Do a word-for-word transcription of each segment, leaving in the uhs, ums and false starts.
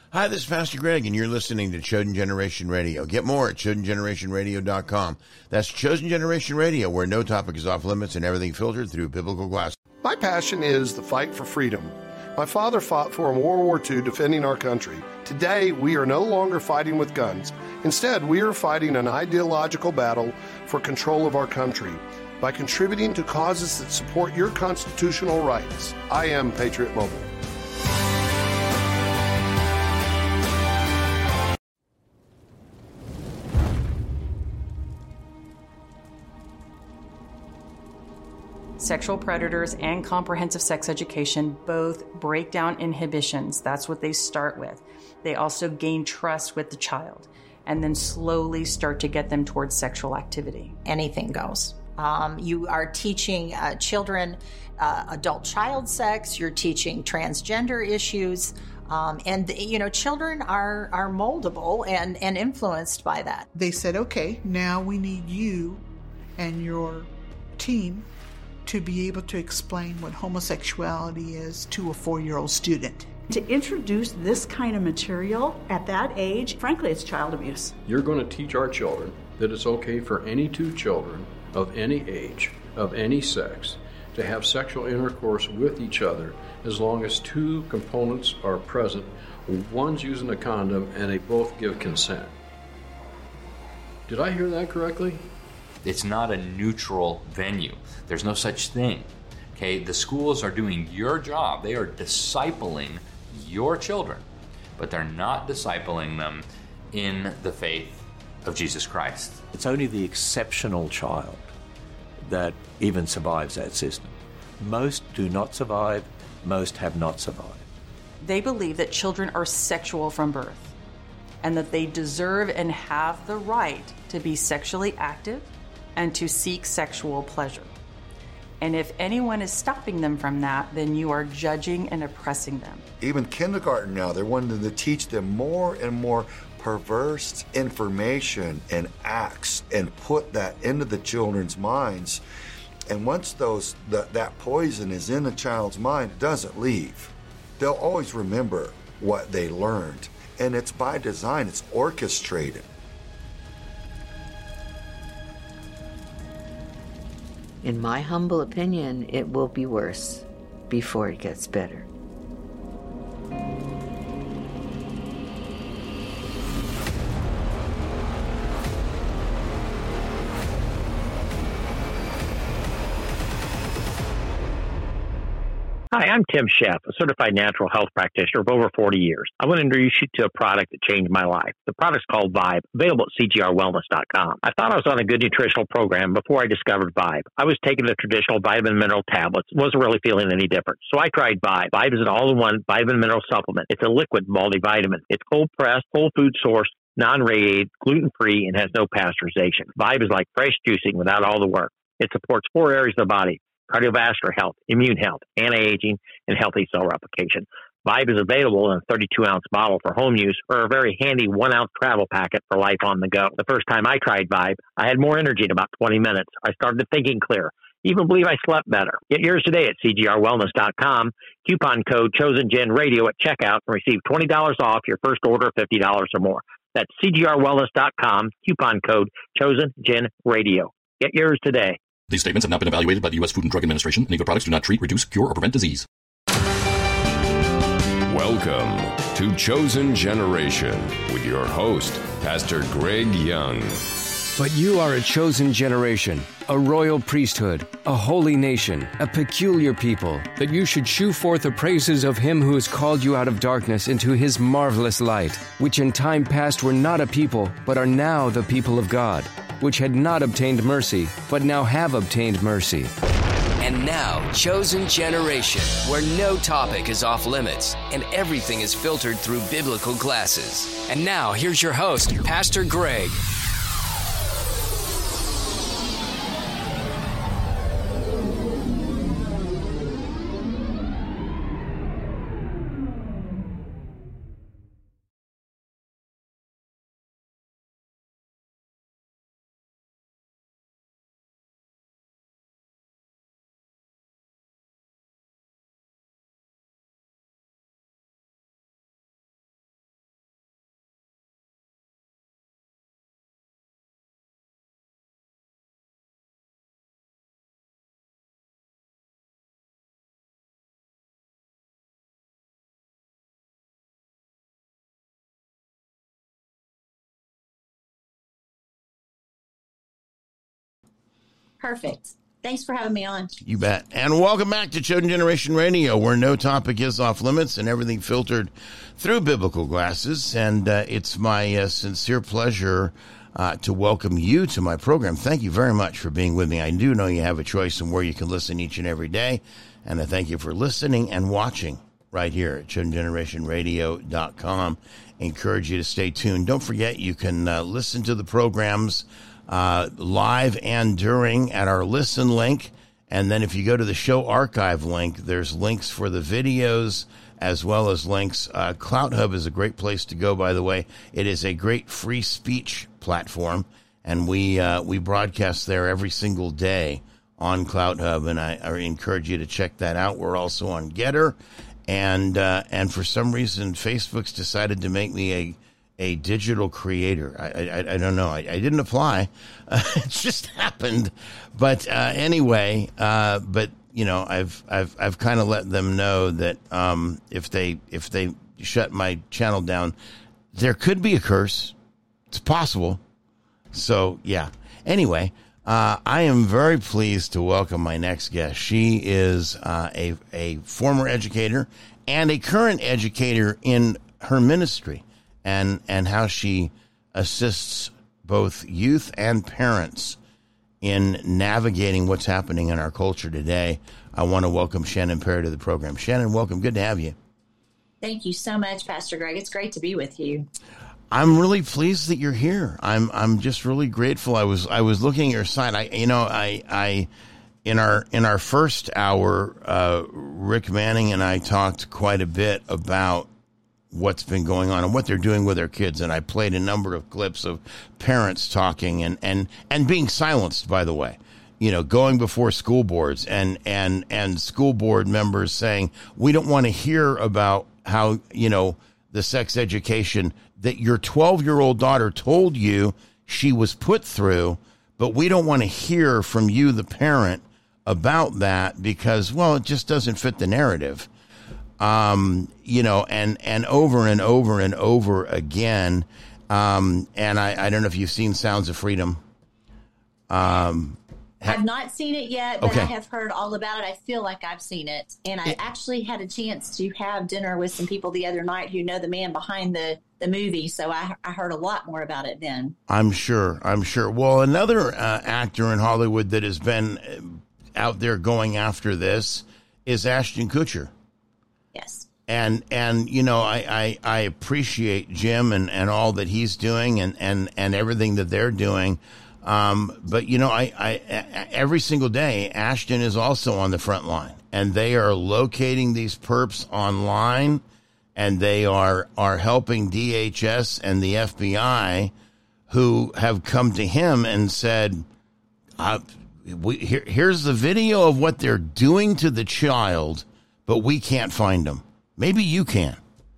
Hi, this is Pastor Greg, and you're listening to Chosen Generation Radio. Get more at chosen generation radio dot com. That's Chosen Generation Radio, where no topic is off limits and everything filtered through biblical glass. My passion is the fight for freedom. My father fought for in World War Two, defending our country. Today, we are no longer fighting with guns. Instead, we are fighting an ideological battle for control of our country by contributing to causes that support your constitutional rights. I am Patriot Mobile. Sexual predators and comprehensive sex education both break down inhibitions. That's what they start with. They also gain trust with the child and then slowly start to get them towards sexual activity. Anything goes. Um, you are teaching uh, children uh, adult child sex. You're teaching transgender issues. Um, and, you know, children are, are moldable and, and influenced by that. They said, okay, now we need you and your team to be able to explain what homosexuality is to a four-year-old student. To introduce this kind of material at that age, frankly, it's child abuse. You're going to teach our children that it's okay for any two children of any age, of any sex, to have sexual intercourse with each other as long as two components are present. One's using a condom and they both give consent. Did I hear that correctly? It's not a neutral venue. There's no such thing. Okay, the schools are doing your job. They are discipling your children, but they're not discipling them in the faith of Jesus Christ. It's only the exceptional child that even survives that system. Most do not survive. Most have not survived. They believe that children are sexual from birth and that they deserve and have the right to be sexually active and to seek sexual pleasure. And if anyone is stopping them from that, then you are judging and oppressing them. Even kindergarten now, they're wanting to teach them more and more perverse information and acts and put that into the children's minds. And once those the, that poison is in a child's mind, it doesn't leave. They'll always remember what they learned. And it's by design, it's orchestrated. In my humble opinion, it will be worse before it gets better. Hi, I'm Tim Sheff, a certified natural health practitioner of over forty years. I want to introduce you to a product that changed my life. The product's called Vibe, available at C G R wellness dot com. I thought I was on a good nutritional program before I discovered Vibe. I was taking the traditional vitamin mineral tablets, wasn't really feeling any different. So I tried Vibe. Vibe is an all-in-one vitamin mineral supplement. It's a liquid multivitamin. It's cold-pressed, whole food sourced, non-radiated, gluten-free, and has no pasteurization. Vibe is like fresh juicing without all the work. It supports four areas of the body: cardiovascular health, immune health, anti-aging, and healthy cell replication. Vibe is available in a thirty-two ounce bottle for home use or a very handy one ounce travel packet for life on the go. The first time I tried Vibe, I had more energy in about twenty minutes. I started thinking clear. Even believe I slept better. Get yours today at C G R wellness dot com. Coupon code ChosenGenRadio at checkout and receive twenty dollars off your first order of fifty dollars or more. That's C G R wellness dot com. Coupon code ChosenGenRadio. Get yours today. These statements have not been evaluated by the U S Food and Drug Administration, and either products do not treat, reduce, cure, or prevent disease. Welcome to Chosen Generation with your host, Pastor Greg Young. But you are a chosen generation, a royal priesthood, a holy nation, a peculiar people, that you should shew forth the praises of him who has called you out of darkness into his marvelous light, which in time past were not a people, but are now the people of God, which had not obtained mercy, but now have obtained mercy. And now, Chosen Generation, where no topic is off limits and everything is filtered through biblical glasses. And now, here's your host, Pastor Greg. Perfect. Thanks for having me on. You bet. And welcome back to Chosen Generation Radio, where no topic is off limits and everything filtered through biblical glasses. And uh, it's my uh, sincere pleasure uh, to welcome you to my program. Thank you very much for being with me. I do know you have a choice in where you can listen each and every day. And I thank you for listening and watching right here at chosen generation radio dot com. Encourage you to stay tuned. Don't forget, you can uh, listen to the programs Uh, live and during at our listen link. And then if you go to the show archive link, there's links for the videos as well as links. Uh, CloutHub is a great place to go, by the way. It is a great free speech platform, and we uh, we broadcast there every single day on CloutHub, and I, I encourage you to check that out. We're also on Getter, and uh, and for some reason, Facebook's decided to make me a a digital creator. I, I, I don't know. I, I didn't apply. Uh, it just happened. But uh, anyway, uh, but you know, I've I've I've kind of let them know that um, if they if they shut my channel down, there could be a curse. It's possible. So yeah. Anyway, uh, I am very pleased to welcome my next guest. She is uh, a a former educator and a current educator in her ministry, and and how she assists both youth and parents in navigating what's happening in our culture today. I want to welcome Shannon Perry to the program. Shannon, welcome. Good to have you. Thank you so much, Pastor Greg. It's great to be with you. I'm really pleased that you're here. I'm I'm just really grateful. I was I was looking at your site. I you know I I in our in our first hour, uh, Rick Manning and I talked quite a bit about what's been going on and what they're doing with their kids. And I played a number of clips of parents talking and, and, and being silenced, by the way, you know, going before school boards and, and, and school board members saying, we don't want to hear about how, you know, the sex education that your twelve year old daughter told you she was put through, but we don't want to hear from you, the parent, about that because, well, it just doesn't fit the narrative. Um, you know, and, and over and over and over again. Um, and I, I don't know if you've seen Sounds of Freedom. Um, ha- I've not seen it yet, but okay. I have heard all about it. I feel like I've seen it. And I it, actually had a chance to have dinner with some people the other night who know the man behind the, the movie. So I, I heard a lot more about it then. I'm sure. I'm sure. Well, another uh, actor in Hollywood that has been out there going after this is Ashton Kutcher. Yes. And, and you know, I, I, I appreciate Jim and, and all that he's doing and, and, and everything that they're doing. Um, but, you know, I, I, every single day, Ashton is also on the front line. And they are locating these perps online. And they are, are helping D H S and the F B I, who have come to him and said, uh, we, here, here's the video of what they're doing to the child, but we can't find them. Maybe you can.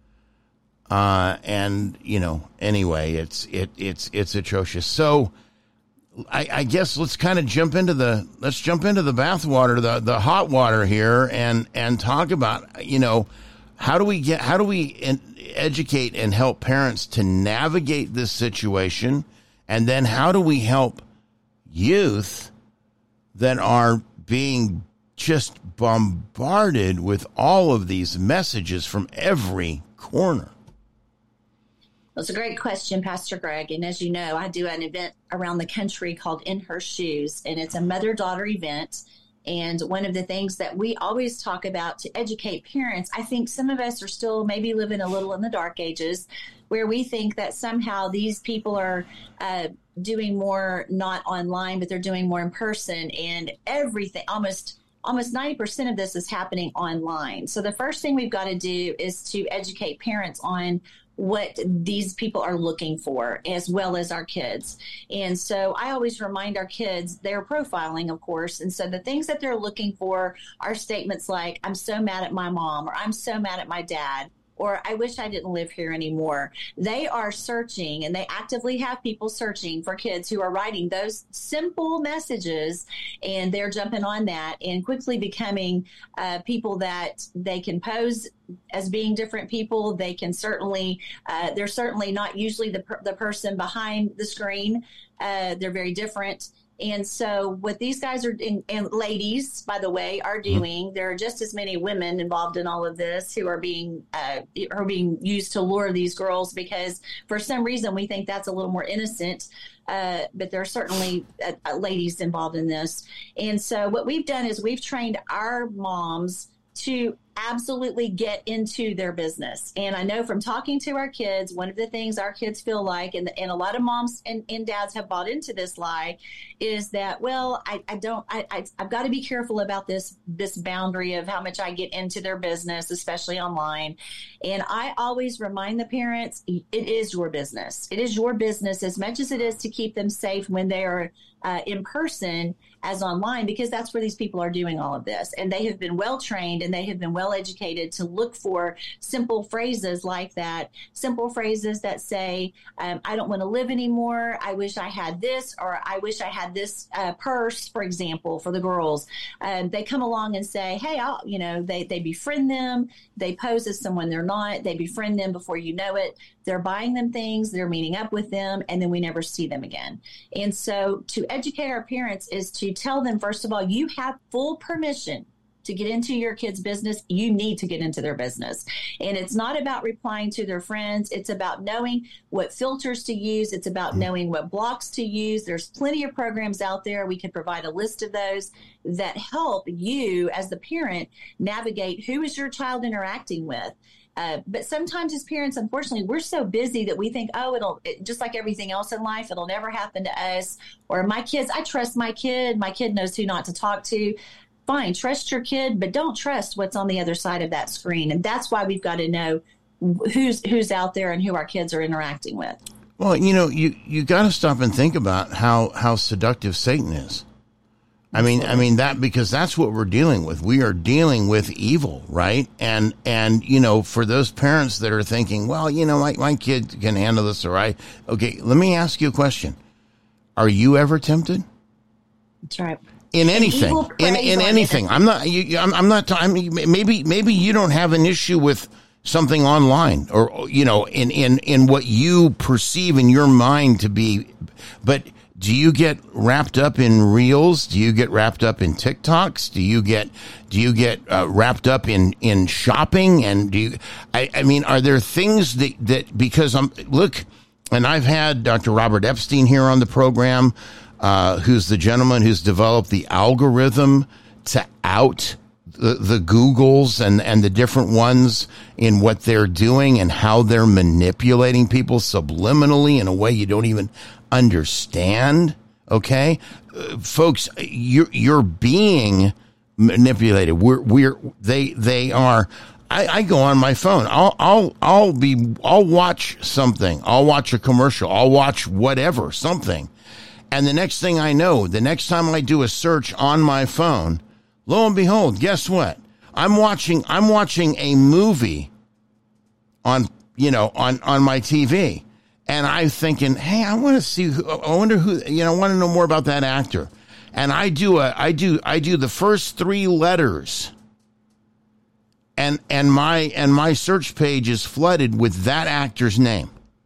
Uh, and, you know, anyway, it's it it's it's atrocious. So I, I guess let's kind of jump into the let's jump into the bathwater, the the hot water here, and and talk about, you know, how do we get how do we in, educate and help parents to navigate this situation, and then how do we help youth that are being just bombarded with all of these messages from every corner? Well, it's a great question, Pastor Greg. And as you know, I do an event around the country called In Her Shoes, and it's a mother-daughter event. And one of the things that we always talk about to educate parents, I think some of us are still maybe living a little in the dark ages, where we think that somehow these people are uh, doing more not online, but they're doing more in person, and everything, almost Almost ninety percent of this is happening online. So the first thing we've got to do is to educate parents on what these people are looking for, as well as our kids. And so I always remind our kids they're profiling, of course. And so the things that they're looking for are statements like, I'm so mad at my mom, or I'm so mad at my dad, or I wish I didn't live here anymore. They are searching, and they actively have people searching for kids who are writing those simple messages, and they're jumping on that and quickly becoming uh, people that they can pose as being different people. They can certainly, uh, they're certainly not usually the, per- the person behind the screen. Uh, they're very different. And so what these guys are, and, and ladies, by the way, are doing, mm-hmm. there are just as many women involved in all of this who are being uh, are being used to lure these girls because for some reason we think that's a little more innocent. Uh, but there are certainly uh, uh, ladies involved in this. And so what we've done is we've trained our moms to absolutely get into their business. And I know from talking to our kids, one of the things our kids feel like, and, and a lot of moms and, and dads have bought into this lie, is that, well, I, I don't, I, I, I've got to be careful about this, this boundary of how much I get into their business, especially online. And I always remind the parents, it is your business. It is your business as much as it is to keep them safe when they are uh, in person as online, because that's where these people are doing all of this. And they have been well trained and they have been well educated to look for simple phrases like that, simple phrases that say, um, I don't want to live anymore. I wish I had this, or I wish I had this uh, purse, for example, for the girls. Um, they come along and say, hey, I'll, you know, they, they befriend them. They pose as someone they're not. They befriend them before you know it. They're buying them things. They're meeting up with them. And then we never see them again. And so to educate our parents is to tell them, first of all, you have full permission to get into your kids' business. You need to get into their business. And it's not about replying to their friends. It's about knowing what filters to use. It's about knowing what blocks to use. There's plenty of programs out there. We can provide a list of those that help you as the parent navigate who is your child interacting with. Uh, but sometimes as parents, unfortunately, we're so busy that we think, oh, it'll it, just like everything else in life, it'll never happen to us. Or my kids, I trust my kid. My kid knows who not to talk to. Fine, trust your kid, but don't trust what's on the other side of that screen. And that's why we've got to know who's who's out there and who our kids are interacting with. Well, you know, you, you got to stop and think about how, how seductive Satan is. I mean, I mean that because that's what we're dealing with. We are dealing with evil, right? And, and, you know, for those parents that are thinking, well, you know, my, my kid can handle this, or I, okay, let me ask you a question. Are you ever tempted? That's right. In anything, in, in anything. I'm not, you, I'm, I'm not, I'm, maybe, maybe you don't have an issue with something online or, you know, in, in, in what you perceive in your mind to be, but do you get wrapped up in reels? Do you get wrapped up in TikToks? Do you get, do you get uh, wrapped up in, in shopping? And do you, I, I mean, are there things that, that, because I'm, look, and I've had Doctor Robert Epstein here on the program, uh, who's the gentleman who's developed the algorithm to out the, the Googles and, and the different ones in what they're doing and how they're manipulating people subliminally in a way you don't even understand. Okay, uh, folks, you're you're being manipulated. We're we're they they are. I, I go on my phone. I'll I'll I'll be I'll watch something. I'll watch a commercial. I'll watch whatever something, and the next thing I know, the next time I do a search on my phone, lo and behold, guess what? I'm watching I'm watching a movie on you know on on my T V. And I'm thinking, hey, I want to see, who, I wonder who, you know, I want to know more about that actor. And I do a, I do, I do the first three letters, and and my and my search page is flooded with that actor's name.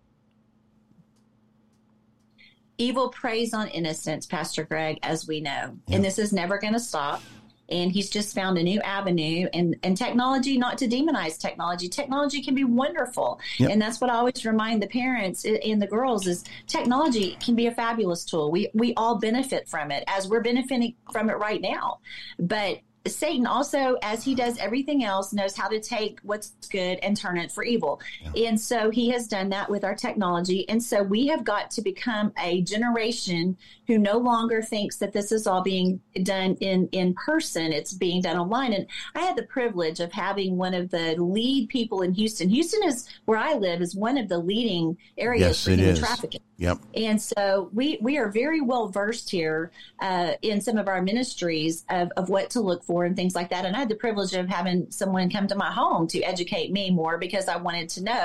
Evil preys on innocence, Pastor Greg, as we know, Yeah. and this is never going to stop. And he's just found a new avenue, and, and technology, not to demonize technology. Technology can be wonderful. Yep. And that's what I always remind the parents and the girls is technology can be a fabulous tool. We, we all benefit from it as we're benefiting from it right now. But Satan also, as he does everything else, knows how to take what's good and turn it for evil. Yeah. And so he has done that with our technology. And so we have got to become a generation who no longer thinks that this is all being done in, in person. It's being done online. And I had the privilege of having one of the lead people in Houston. Houston is where I live, is one of the leading areas Yes, for it human is. trafficking. Yep. And so we, we are very well versed here uh, in some of our ministries of, of what to look for and things like that. And I had the privilege of having someone come to my home to educate me more because I wanted to know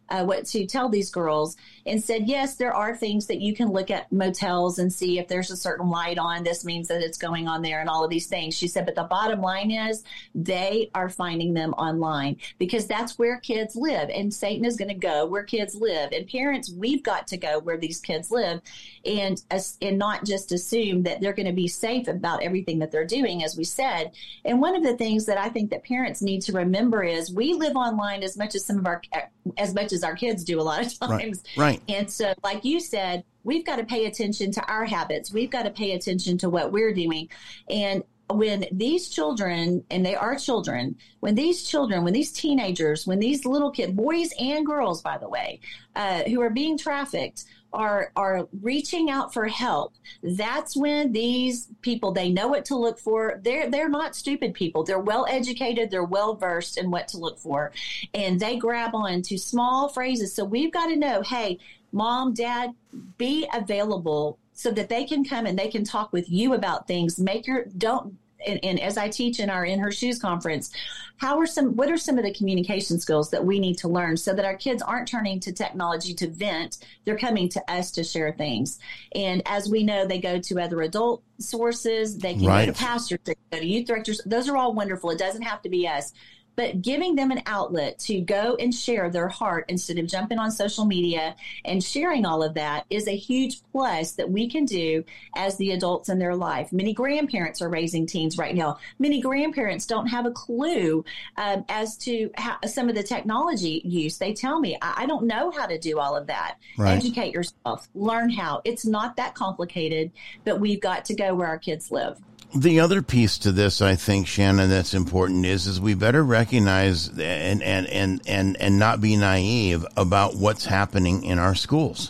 uh, what to tell these girls, and said, yes, there are things that you can look at motels and see if there's a certain light on. This means that it's going on there and all of these things. She said, but the bottom line is they are finding them online because that's where kids live. And Satan is going to go where kids live. And parents, we've got to go where these kids live and, and not just assume that they're going to be safe about everything that they're doing, as we said. And one of the things that I think that parents need to remember is we live online as much as some of our, as much as our kids do a lot of times. Right. Right. And so, like you said, we've got to pay attention to our habits. We've got to pay attention to what we're doing. And when these children, and they are children, when these children, when these teenagers, when these little kids, boys and girls, by the way, uh, who are being trafficked, are are reaching out for help, that's when these people, they know what to look for. They're they're not stupid people. They're well educated. They're well versed in what to look for. And they grab on to small phrases. So we've got to know, hey, mom, dad, be available so that they can come and they can talk with you about things. Make your, don't, and, and as I teach in our In Her Shoes conference, how are some, what are some of the communication skills that we need to learn so that our kids aren't turning to technology to vent? They're coming to us to share things. And as we know, they go to other adult sources. They can right. go to pastors, they can go to youth directors. Those are all wonderful. It doesn't have to be us. But giving them an outlet to go and share their heart instead of jumping on social media and sharing all of that is a huge plus that we can do as the adults in their life. Many grandparents are raising teens right now. Many grandparents don't have a clue um, as to how, some of the technology use. They tell me, I, I don't know how to do all of that. Right. Educate yourself. Learn how. It's not that complicated, but we've got to go where our kids live. The other piece to this, I think, Shannon, that's important is is we better recognize and and and and, and not be naive about what's happening in our schools.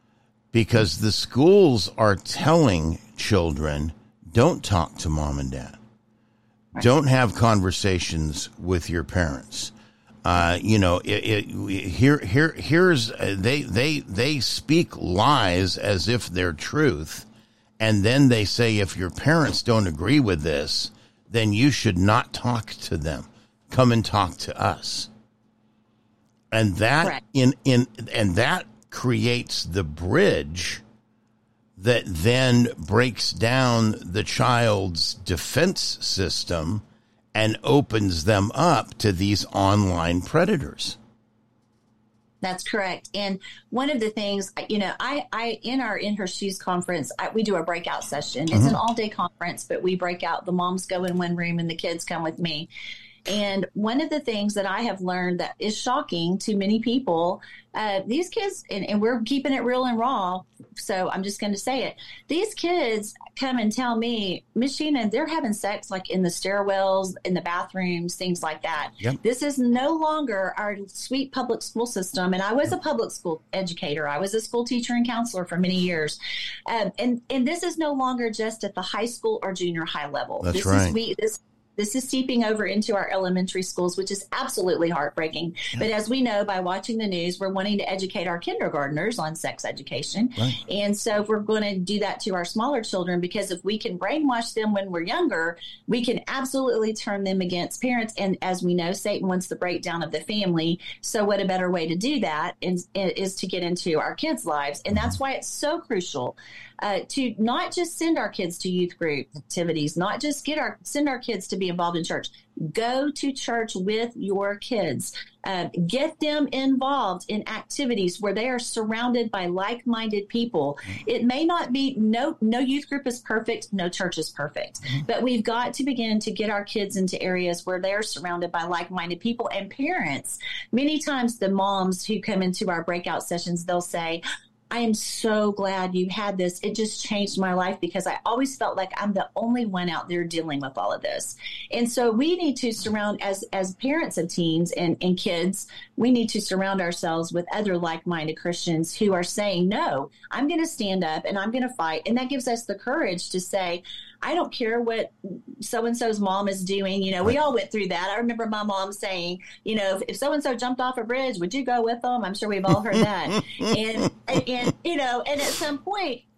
Because the schools are telling children, don't talk to mom and dad. Don't have conversations with your parents. Uh, you know, it, it, here, here, here's they they they speak lies as if they're truth. And then they say, if your parents don't agree with this, then you should not talk to them. Come and talk to us. And that Correct. in in and that creates the bridge that then breaks down the child's defense system and opens them up to these online predators. That's correct. And one of the things, you know, I, I in our In Her Shoes conference, I, we do a breakout session. It's mm-hmm. an all-day conference, but we break out. The moms go in one room and the kids come with me. And one of the things that I have learned that is shocking to many people, uh, these kids, and, and we're keeping it real and raw, so I'm just going to say it. These kids come and tell me, Miss Shannon, they're having sex like in the stairwells, in the bathrooms, things like that. Yep. This is no longer our sweet public school system. And I was a public school educator. I was a school teacher and counselor for many years. Um, and, and this is no longer just at the high school or junior high level. That's this right. Is we, this, This is seeping over into our elementary schools, which is absolutely heartbreaking. Yeah. But as we know, by watching the news, we're wanting to educate our kindergartners on sex education. Right. And so if we're going to do that to our smaller children, because if we can brainwash them when we're younger, we can absolutely turn them against parents. And as we know, Satan wants the breakdown of the family. So what a better way to do that is, is to get into our kids' lives. And that's why it's so crucial Uh, to not just send our kids to youth group activities, not just get our send our kids to be involved in church. Go to church with your kids. Uh, get them involved in activities where they are surrounded by like-minded people. It may not be, no, no youth group is perfect, no church is perfect, but we've got to begin to get our kids into areas where they're surrounded by like-minded people and parents. Many times the moms who come into our breakout sessions, they'll say, I am so glad you had this. It just changed my life because I always felt like I'm the only one out there dealing with all of this. And so we need to surround, as as parents of teens and, and kids, we need to surround ourselves with other like-minded Christians who are saying, no, I'm going to stand up and I'm going to fight. And that gives us the courage to say, I don't care what so-and-so's mom is doing. You know, we all went through that. I remember my mom saying, you know, if, if so-and-so jumped off a bridge, would you go with them? I'm sure we've all heard that. and, and, you know, and at some point,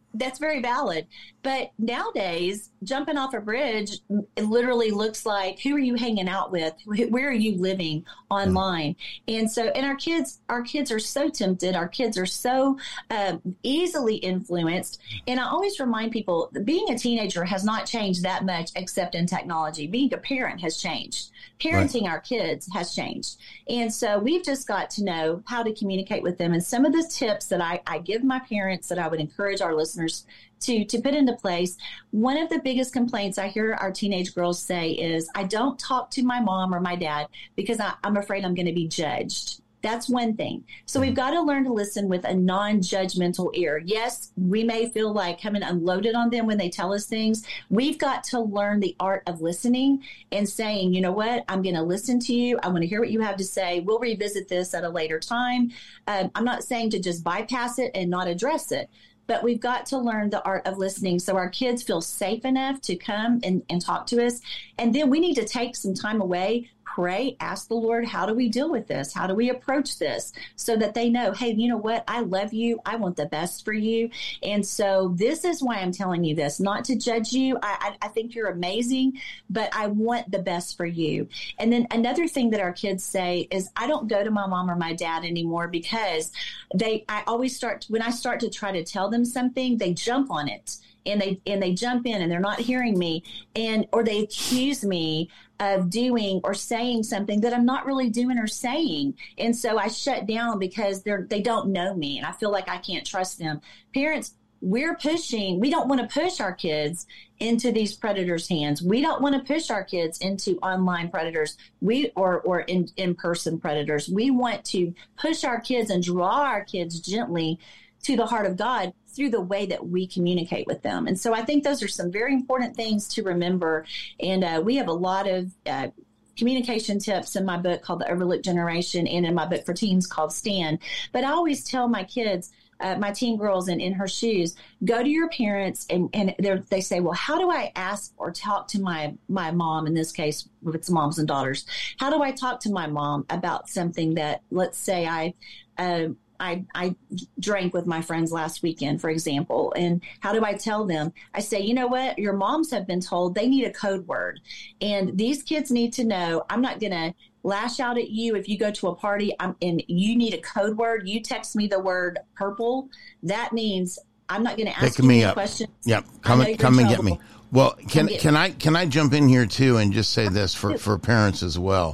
That's very valid. But nowadays, jumping off a bridge, it literally looks like, who are you hanging out with? Where are you living online? And so, and our kids, our kids are so tempted. Our kids are so um, easily influenced. And I always remind people, being a teenager has not changed that much except in technology. Being a parent has changed. Parenting right. our kids has changed. And so we've just got to know how to communicate with them. And some of the tips that I, I give my parents that I would encourage our listeners to, to put into place. One of the biggest complaints I hear our teenage girls say is, I don't talk to my mom or my dad because I, I'm afraid I'm going to be judged. That's one thing. So we've got to learn to listen with a non-judgmental ear. Yes, we may feel like coming unloaded on them when they tell us things. We've got to learn the art of listening and saying, you know what, I'm going to listen to you. I want to hear what you have to say. We'll revisit this at a later time. Um, I'm not saying to just bypass it and not address it. But we've got to learn the art of listening so our kids feel safe enough to come and, and talk to us. And then we need to take some time away, pray, ask the Lord, how do we deal with this? How do we approach this? So that they know, hey, you know what? I love you. I want the best for you. And so this is why I'm telling you this, not to judge you. I, I, I think you're amazing, but I want the best for you. And then another thing that our kids say is, I don't go to my mom or my dad anymore because they, I always start, when I start to try to tell them something, they jump on it. And they and they jump in and they're not hearing me, and or they accuse me of doing or saying something that I'm not really doing or saying. And so I shut down because they're they don't know me and I feel like I can't trust them. Parents, we're pushing, we don't want to push our kids into these predators' hands. We don't want to push our kids into online predators, we or or in, in-person predators. We want to push our kids and draw our kids gently to the heart of God through the way that we communicate with them. And so I think those are some very important things to remember. And uh, we have a lot of uh, communication tips in my book called The Overlooked Generation and in my book for teens called Stand. But I always tell my kids, uh, my teen girls and In Her Shoes, go to your parents and, and they say, well, how do I ask or talk to my, my mom, in this case, if it's moms and daughters, how do I talk to my mom about something that, let's say I, uh, I, I drank with my friends last weekend, for example, and how do I tell them? I say, you know what? Your moms have been told they need a code word, and these kids need to know I'm not going to lash out at you if you go to a party I'm, and you need a code word. You text me the word purple. That means I'm not going to ask Pick you me any up. questions. Yep, come and come and get me. Well, can get can me. I can I jump in here too and just say this for, for parents as well?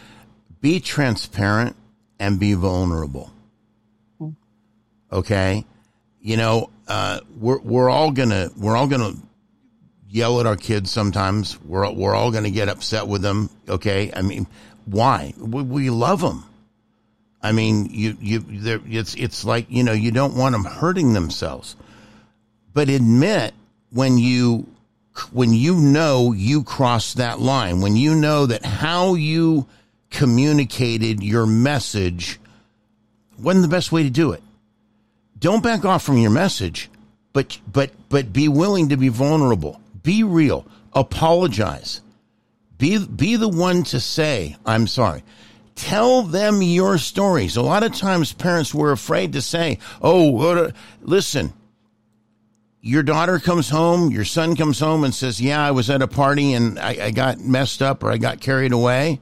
Be transparent and be vulnerable. Okay, you know, uh, we're we're all gonna we're all gonna yell at our kids sometimes. We're we're all gonna get upset with them. Okay, I mean, why? We, we love them. I mean, you you it's it's like, you know, you don't want them hurting themselves. But admit when you when you know you crossed that line, when you know that how you communicated your message wasn't the best way to do it. Don't back off from your message, but but but be willing to be vulnerable. Be real. Apologize. Be be the one to say, I'm sorry. Tell them your stories. A lot of times parents were afraid to say, oh, what a, listen, your daughter comes home, your son comes home and says, yeah, I was at a party and I, I got messed up or I got carried away.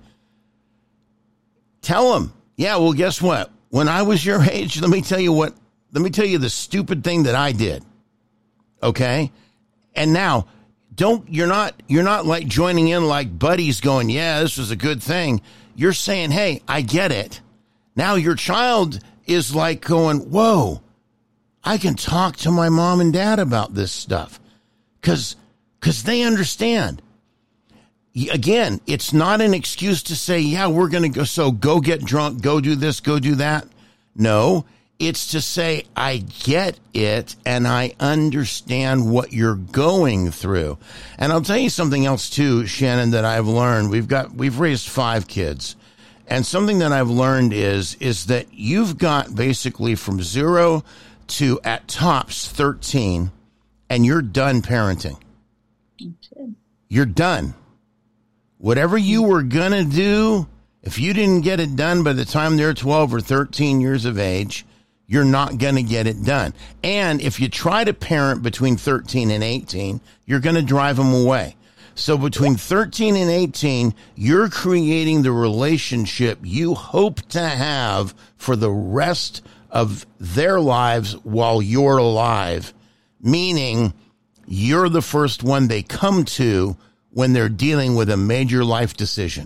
Tell them, yeah, well, guess what? When I was your age, let me tell you what, let me tell you the stupid thing that I did. Okay? And now, don't, you're not, you're not like joining in like buddies going, yeah, this was a good thing. You're saying, hey, I get it. Now your child is like going, whoa, I can talk to my mom and dad about this stuff. Cause, cause they understand. Again, it's not an excuse to say, yeah, we're going to go. So go get drunk, go do this, go do that. No. It's to say, I get it, and I understand what you're going through. And I'll tell you something else, too, Shannon, that I've learned. We've got, we've raised five kids. And something that I've learned is, is that you've got basically from zero to at tops thirteen, and you're done parenting. Okay. You're done. Whatever you were going to do, if you didn't get it done by the time they're twelve or thirteen years of age, you're not going to get it done. And if you try to parent between thirteen and eighteen, you're going to drive them away. So between thirteen and eighteen, you're creating the relationship you hope to have for the rest of their lives while you're alive, meaning you're the first one they come to when they're dealing with a major life decision.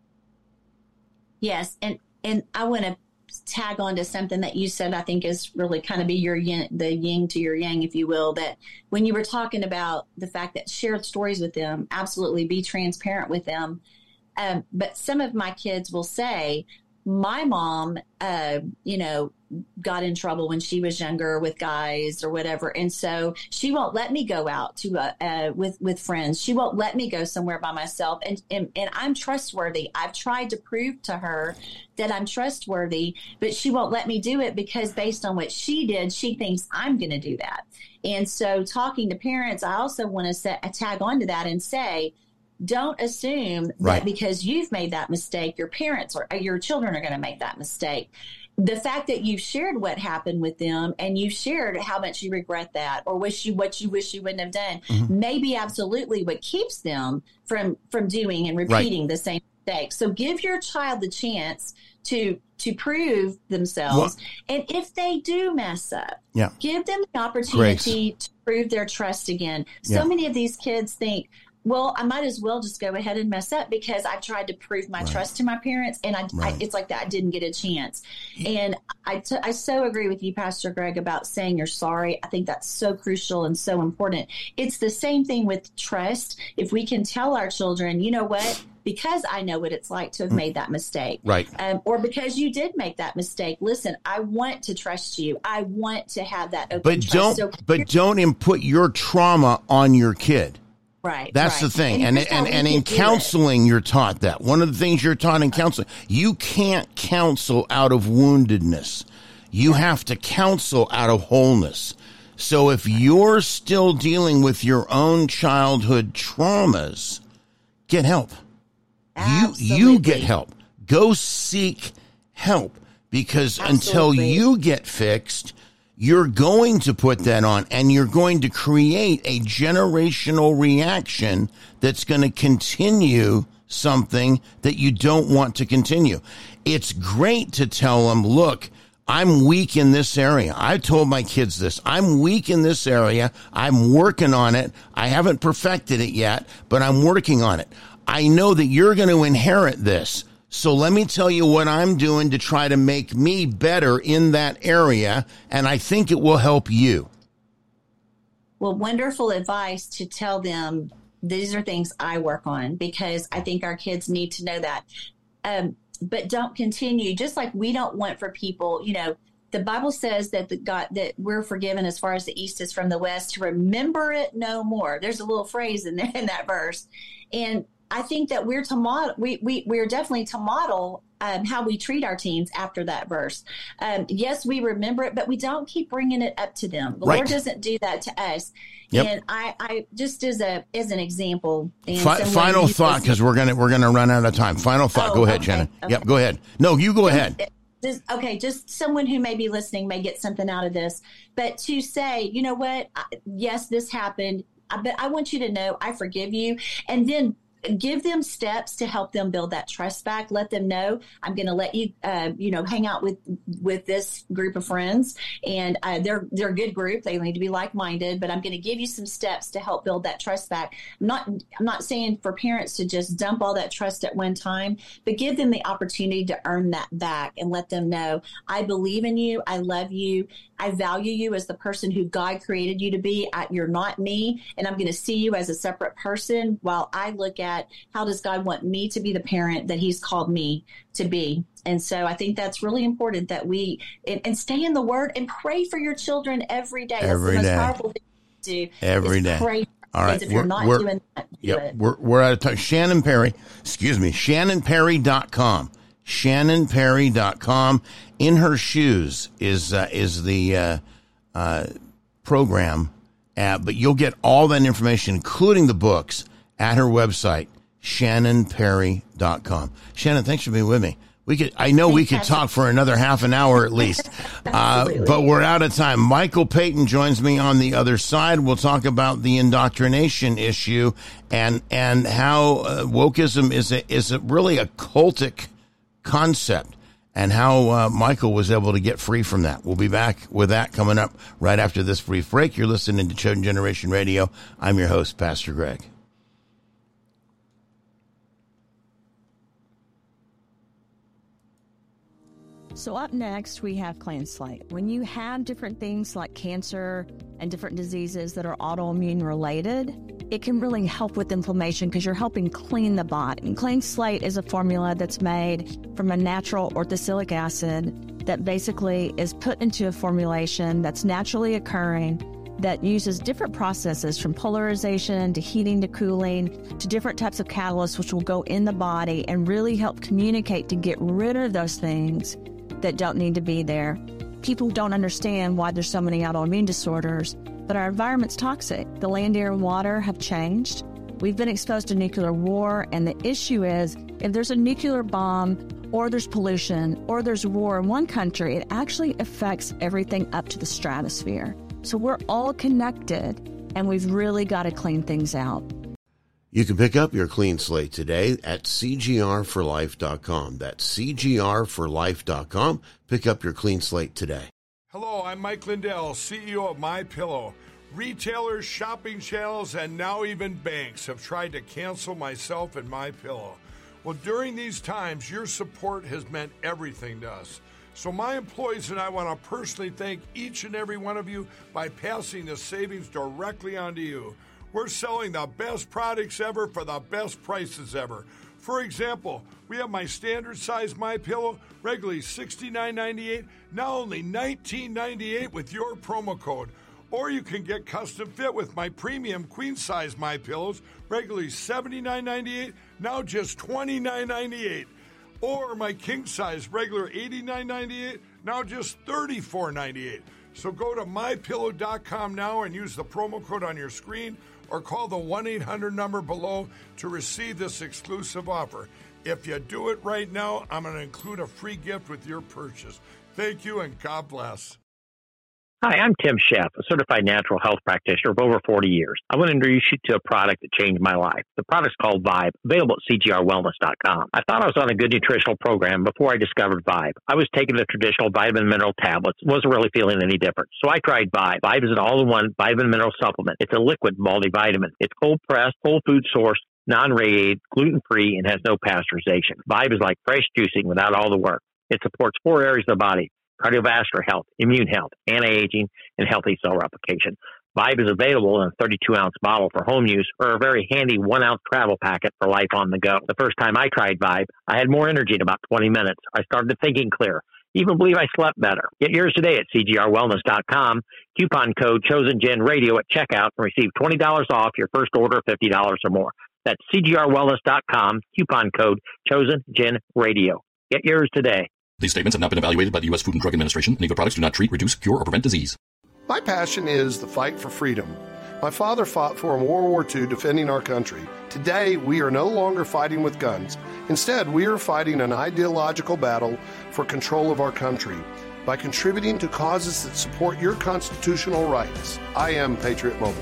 Yes, and, and I want to tag on to something that you said, I think is really kind of be your yin, the yin to your yang, if you will, that when you were talking about the fact that shared stories with them, absolutely be transparent with them. Um, but some of my kids will say, my mom, uh, you know, got in trouble when she was younger with guys or whatever. And so she won't let me go out to, uh, uh, with, with friends. She won't let me go somewhere by myself. And, and, and I'm trustworthy. I've tried to prove to her that I'm trustworthy, but she won't let me do it because based on what she did, she thinks I'm going to do that. And so talking to parents, I also want to set a tag onto that and say, don't assume right. that because you've made that mistake, your parents or your children are going to make that mistake. The fact that you've shared what happened with them and you shared how much you regret that or wish you what you wish you wouldn't have done mm-hmm. may be absolutely what keeps them from from doing and repeating right. the same mistake. So give your child the chance to to prove themselves. Well, and if they do mess up, yeah. give them the opportunity Grace. to prove their trust again. So yeah. many of these kids think, well, I might as well just go ahead and mess up because I've tried to prove my right. trust to my parents, and I, right. I, it's like that I didn't get a chance. And I, t- I so agree with you, Pastor Greg, about saying you're sorry. I think that's so crucial and so important. It's the same thing with trust. If we can tell our children, you know what, because I know what it's like to have made that mistake, right? Um, or because you did make that mistake. Listen, I want to trust you. I want to have that open but trust. Don't, so but don't input your trauma on your kid. Right. That's right. the thing. And, and and, and in do counseling, you're taught that. One of the things you're taught in counseling, you can't counsel out of woundedness. You have to counsel out of wholeness. So if you're still dealing with your own childhood traumas, get help. Absolutely. You you get help. Go seek help because Absolutely. until you get fixed, you're going to put that on and you're going to create a generational reaction that's going to continue something that you don't want to continue. It's great to tell them, look, I'm weak in this area. I told my kids this. I'm weak in this area. I'm working on it. I haven't perfected it yet, but I'm working on it. I know that you're going to inherit this. So let me tell you what I'm doing to try to make me better in that area, and I think it will help you. Well, wonderful advice to tell them these are things I work on because I think our kids need to know that. Um, but don't continue, just like we don't want for people, you know, the Bible says that the God that we're forgiven as far as the east is from the west, to remember it no more. There's a little phrase in there in that verse. And I think that we're to model, we, we, we're definitely to model um, how we treat our teens after that verse. Um, yes, we remember it, but we don't keep bringing it up to them. The right. Lord doesn't do that to us. Yep. And I, I just as a as an example. And Fi- final thought, because we're gonna we're gonna run out of time. Final thought. Oh, go ahead, okay, Shannon. okay. Yep. Go ahead. No, you go ahead. Just, okay, just someone who may be listening may get something out of this, but to say, you know what? I, yes, this happened, but I want you to know I forgive you, and then give them steps to help them build that trust back. Let them know I'm going to let you, uh, you know, hang out with with this group of friends, and uh, they're they're a good group. They need to be like minded, but I'm going to give you some steps to help build that trust back. I'm not I'm not saying for parents to just dump all that trust at one time, but give them the opportunity to earn that back and let them know I believe in you, I love you, I value you as the person who God created you to be. I, you're not me, and I'm going to see you as a separate person while I look at how does God want me to be the parent that he's called me to be. And so I think that's really important that we and, and stay in the word and pray for your children every day. Every that's the day. most powerful thing to do. Every day. Pray. All right. If you're not doing that, do yep, it. We're, we're out of time. Shannon Perry, excuse me, Shannon Perry dot com. Shannon Perry dot com. In Her Shoes is, uh, is the uh, uh, program, uh, but you'll get all that information, including the books, at her website, Shannon Perry dot com. Shannon, thanks for being with me. We could, I know we could talk for another half an hour at least, uh, but we're out of time. Michael Peyton joins me on the other side. We'll talk about the indoctrination issue and and how uh, wokeism is a, is a really a cultic concept, and how uh, Michael was able to get free from that. We'll be back with that coming up right after this brief break. You're listening to Chosen Generation Radio. I'm your host, Pastor Greg. So up next, we have Clean Slate. When you have different things like cancer and different diseases that are autoimmune related, it can really help with inflammation because you're helping clean the body. And Clean Slate is a formula that's made from a natural orthosilic acid that basically is put into a formulation that's naturally occurring that uses different processes from polarization to heating to cooling to different types of catalysts which will go in the body and really help communicate to get rid of those things that don't need to be there. People don't understand why there's so many autoimmune disorders, but our environment's toxic. The land, air, and water have changed. We've been exposed to nuclear war, and the issue is if there's a nuclear bomb or there's pollution or there's war in one country, it actually affects everything up to the stratosphere. So we're all connected, and we've really got to clean things out. You can pick up your Clean Slate today at C G R for life dot com. That's C G R for life dot com. Pick up your Clean Slate today. Hello, I'm Mike Lindell, C E O of MyPillow. Retailers, shopping channels, and now even banks have tried to cancel myself and MyPillow. Well, during these times, your support has meant everything to us. So my employees and I want to personally thank each and every one of you by passing the savings directly on to you. We're selling the best products ever for the best prices ever. For example, we have my standard size MyPillow, regularly sixty-nine ninety-eight, now only nineteen ninety-eight with your promo code. Or you can get custom fit with my premium queen size MyPillows, regularly seventy-nine ninety-eight, now just twenty-nine ninety-eight. Or my king size, regular eighty-nine ninety-eight, now just thirty-four ninety-eight. So go to my pillow dot com now and use the promo code on your screen, or call the one eight hundred number below to receive this exclusive offer. If you do it right now, I'm going to include a free gift with your purchase. Thank you, and God bless. Hi, I'm Tim Sheff, a certified natural health practitioner of over forty years. I want to introduce you to a product that changed my life. The product's called Vibe, available at C G R wellness dot com. I thought I was on a good nutritional program before I discovered Vibe. I was taking the traditional vitamin and mineral tablets, wasn't really feeling any different. So I tried Vibe. Vibe is an all-in-one vitamin and mineral supplement. It's a liquid multivitamin. It's cold-pressed, whole food source, non-radiated, gluten-free, and has no pasteurization. Vibe is like fresh juicing without all the work. It supports four areas of the body: cardiovascular health, immune health, anti-aging, and healthy cell replication. Vibe is available in a thirty-two ounce bottle for home use or a very handy one ounce travel packet for life on the go. The first time I tried Vibe, I had more energy in about twenty minutes. I started thinking clear. Even believe I slept better. Get yours today at C G R wellness dot com. Coupon code ChosenGenRadio at checkout and receive twenty dollars off your first order of fifty dollars or more. That's C G R wellness dot com. Coupon code ChosenGenRadio. Get yours today. These statements have not been evaluated by the U S Food and Drug Administration, and either products do not treat, reduce, cure, or prevent disease. My passion is the fight for freedom. My father fought for in World War Two defending our country. Today, we are no longer fighting with guns. Instead, we are fighting an ideological battle for control of our country by contributing to causes that support your constitutional rights. I am Patriot Mobile.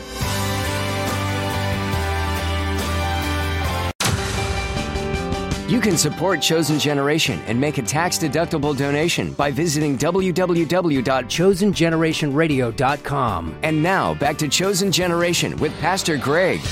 You can support Chosen Generation and make a tax-deductible donation by visiting w w w dot chosen generation radio dot com. And now, back to Chosen Generation with Pastor Greg.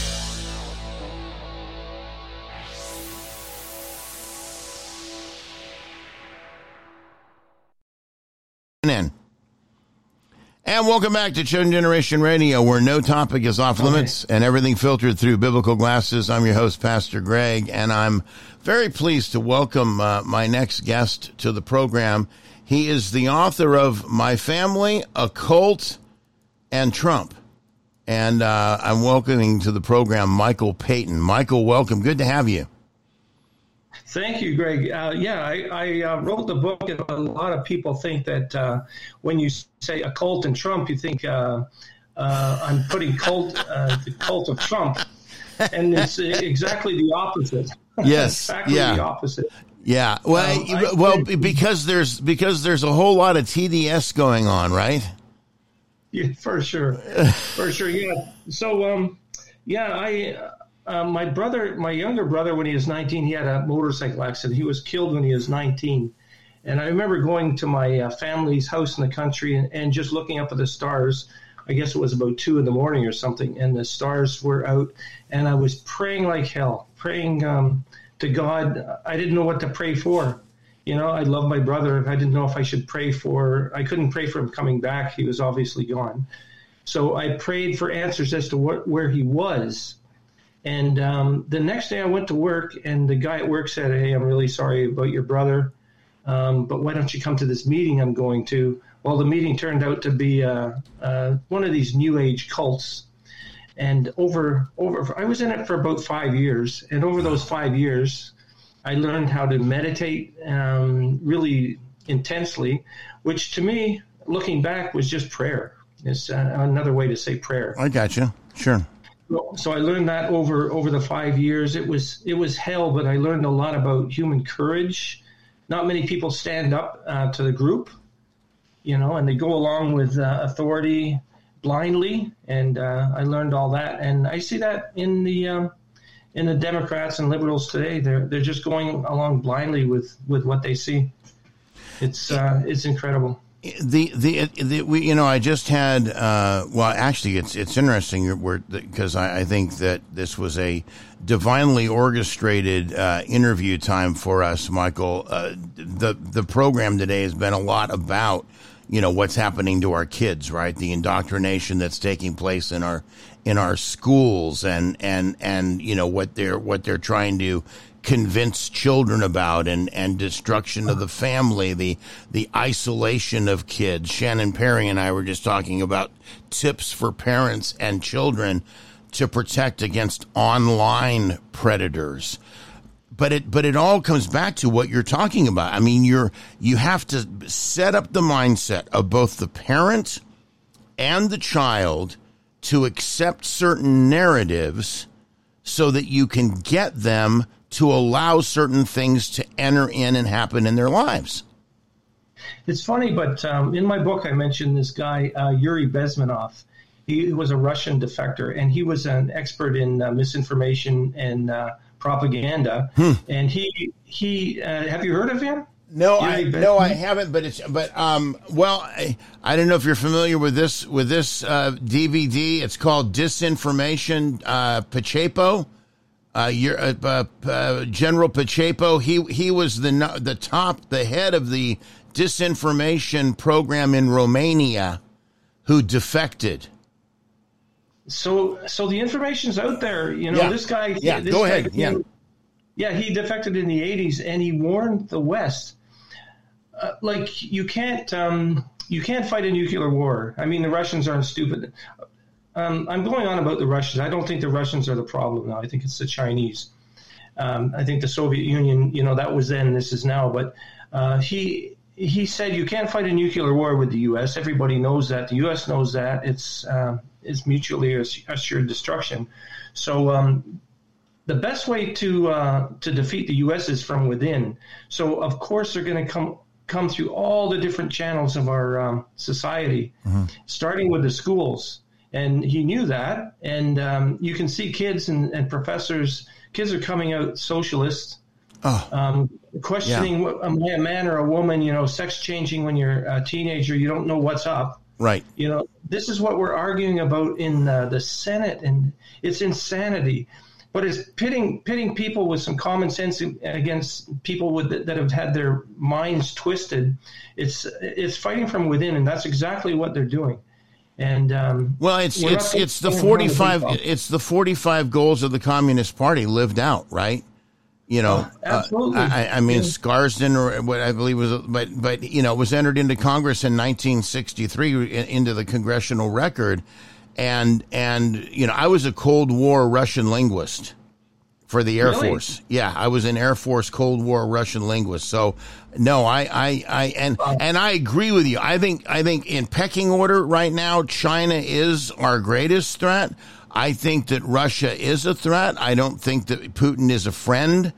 In. And welcome back to Chosen Generation Radio, where no topic is off limits and everything filtered through biblical glasses. I'm your host, Pastor Greg, and I'm very pleased to welcome uh, my next guest to the program. He is the author of My Family, a Cult, and Trump. And uh, I'm welcoming to the program Michael Peyton. Michael, welcome. Good to have you. Thank you, Greg. Uh, yeah, I, I uh, wrote the book, and a lot of people think that uh, when you say a cult and Trump, you think uh, uh, I'm putting cult, uh, the cult of Trump, and it's exactly the opposite. Yes, exactly yeah. the opposite. Yeah. Well, Um, well, because there's because there's a whole lot of T D S going on, right? Yeah, for sure, for sure. Yeah. So, um, yeah, I, uh, my brother, my younger brother, when he was nineteen, he had a motorcycle accident. He was killed when he was nineteen, and I remember going to my uh, family's house in the country and, and just looking up at the stars. I guess it was about two in the morning or something, and the stars were out, and I was praying like hell, praying um, to God. I didn't know what to pray for. You know, I love my brother. I didn't know if I should pray for, I couldn't pray for him coming back. He was obviously gone. So I prayed for answers as to what, where he was. And um, the next day I went to work, and the guy at work said, "Hey, I'm really sorry about your brother, um, but why don't you come to this meeting I'm going to?" Well, the meeting turned out to be uh, uh, one of these new age cults. And over, over, I was in it for about five years. And over those five years, I learned how to meditate um, really intensely, which to me, looking back, was just prayer. It's uh, another way to say prayer. I got you. Sure. So I learned that over, over the five years. It was it was hell, but I learned a lot about human courage. Not many people stand up uh, to the group, you know, and they go along with uh, authority blindly. And uh, I learned all that, and I see that in the um, in the Democrats and liberals today. They're they're just going along blindly with, with what they see. It's uh, it's incredible. The, the the we you know I just had uh, well actually it's it's interesting because I, I think that this was a divinely orchestrated uh, interview time for us, Michael. Uh, the the program today has been a lot about you know what's happening to our kids, right? The indoctrination that's taking place in our in our schools, and and and you know what they're what they're trying to convince children about, and, and destruction of the family, the the isolation of kids. Shannon Perry and I were just talking about tips for parents and children to protect against online predators. But it but it all comes back to what you're talking about. I mean, you're you have to set up the mindset of both the parent and the child to accept certain narratives so that you can get them to allow certain things to enter in and happen in their lives. It's funny, but um, in my book, I mentioned this guy, uh, Yuri Bezmenov. He was a Russian defector, and he was an expert in uh, misinformation and uh, propaganda. Hmm. And he, he uh, have you heard of him? No, Yuri I Bezmenov? no, I haven't. But it's but um, well, I, I don't know if you're familiar with this with this uh, D V D. It's called Disinformation uh, Pacheco. Uh, your, uh, uh, uh, General Pacheco, he he was the the top, the head of the disinformation program in Romania, who defected. So, so the information's out there. You know, Yeah. this guy. Yeah, this go guy, ahead. Yeah. yeah, he defected in the eighties, and he warned the West, uh, like you can't um, you can't fight a nuclear war. I mean, the Russians aren't stupid. Um, I'm going on about the Russians. I don't think the Russians are the problem now. I think it's the Chinese. Um, I think the Soviet Union, you know, that was then, this is now. But uh, he he said you can't fight a nuclear war with the U S. Everybody knows that. The U S knows that. It's uh, it's mutually assured destruction. So um, the best way to uh, to defeat the U S is from within. So of course they're going to come come through all the different channels of our um, society, mm-hmm. starting with the schools. And he knew that, and um, you can see kids and, and professors, kids are coming out socialist, oh. um, questioning, Yeah. what, am I a man or a woman, you know, sex changing when you're a teenager, you don't know what's up. Right. You know, this is what we're arguing about in uh, the Senate, and it's insanity. But it's pitting pitting people with some common sense against people with that have had their minds twisted. It's it's fighting from within, and that's exactly what they're doing. And um, well, it's we're it's not it's the going forty-five around the big it's the forty-five goals of the Communist Party lived out, right? You know, Oh, absolutely. Uh, I, I mean, Yeah. Scarsden, or what I believe was, but but you know, was entered into Congress in nineteen sixty-three in- into the congressional record, and and you know, I was a Cold War Russian linguist for the Air Really? Force. Yeah, I was an Air Force Cold War Russian linguist. So no, I, I, I and and I agree with you. I think I think in pecking order right now, China is our greatest threat. I think that Russia is a threat. I don't think that Putin is a friend.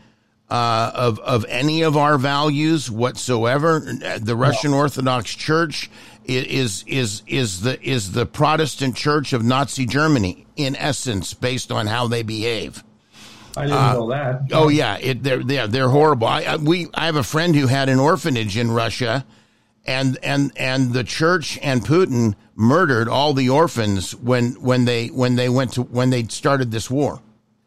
uh, of of any of our values whatsoever. The Russian Orthodox Church is is is the is the Protestant Church of Nazi Germany in essence, based on how they behave. I didn't uh, know that. Oh yeah, it, they're they're they're horrible. I, I we I have a friend who had an orphanage in Russia, and and and the church and Putin murdered all the orphans when when they when they went to when they started this war.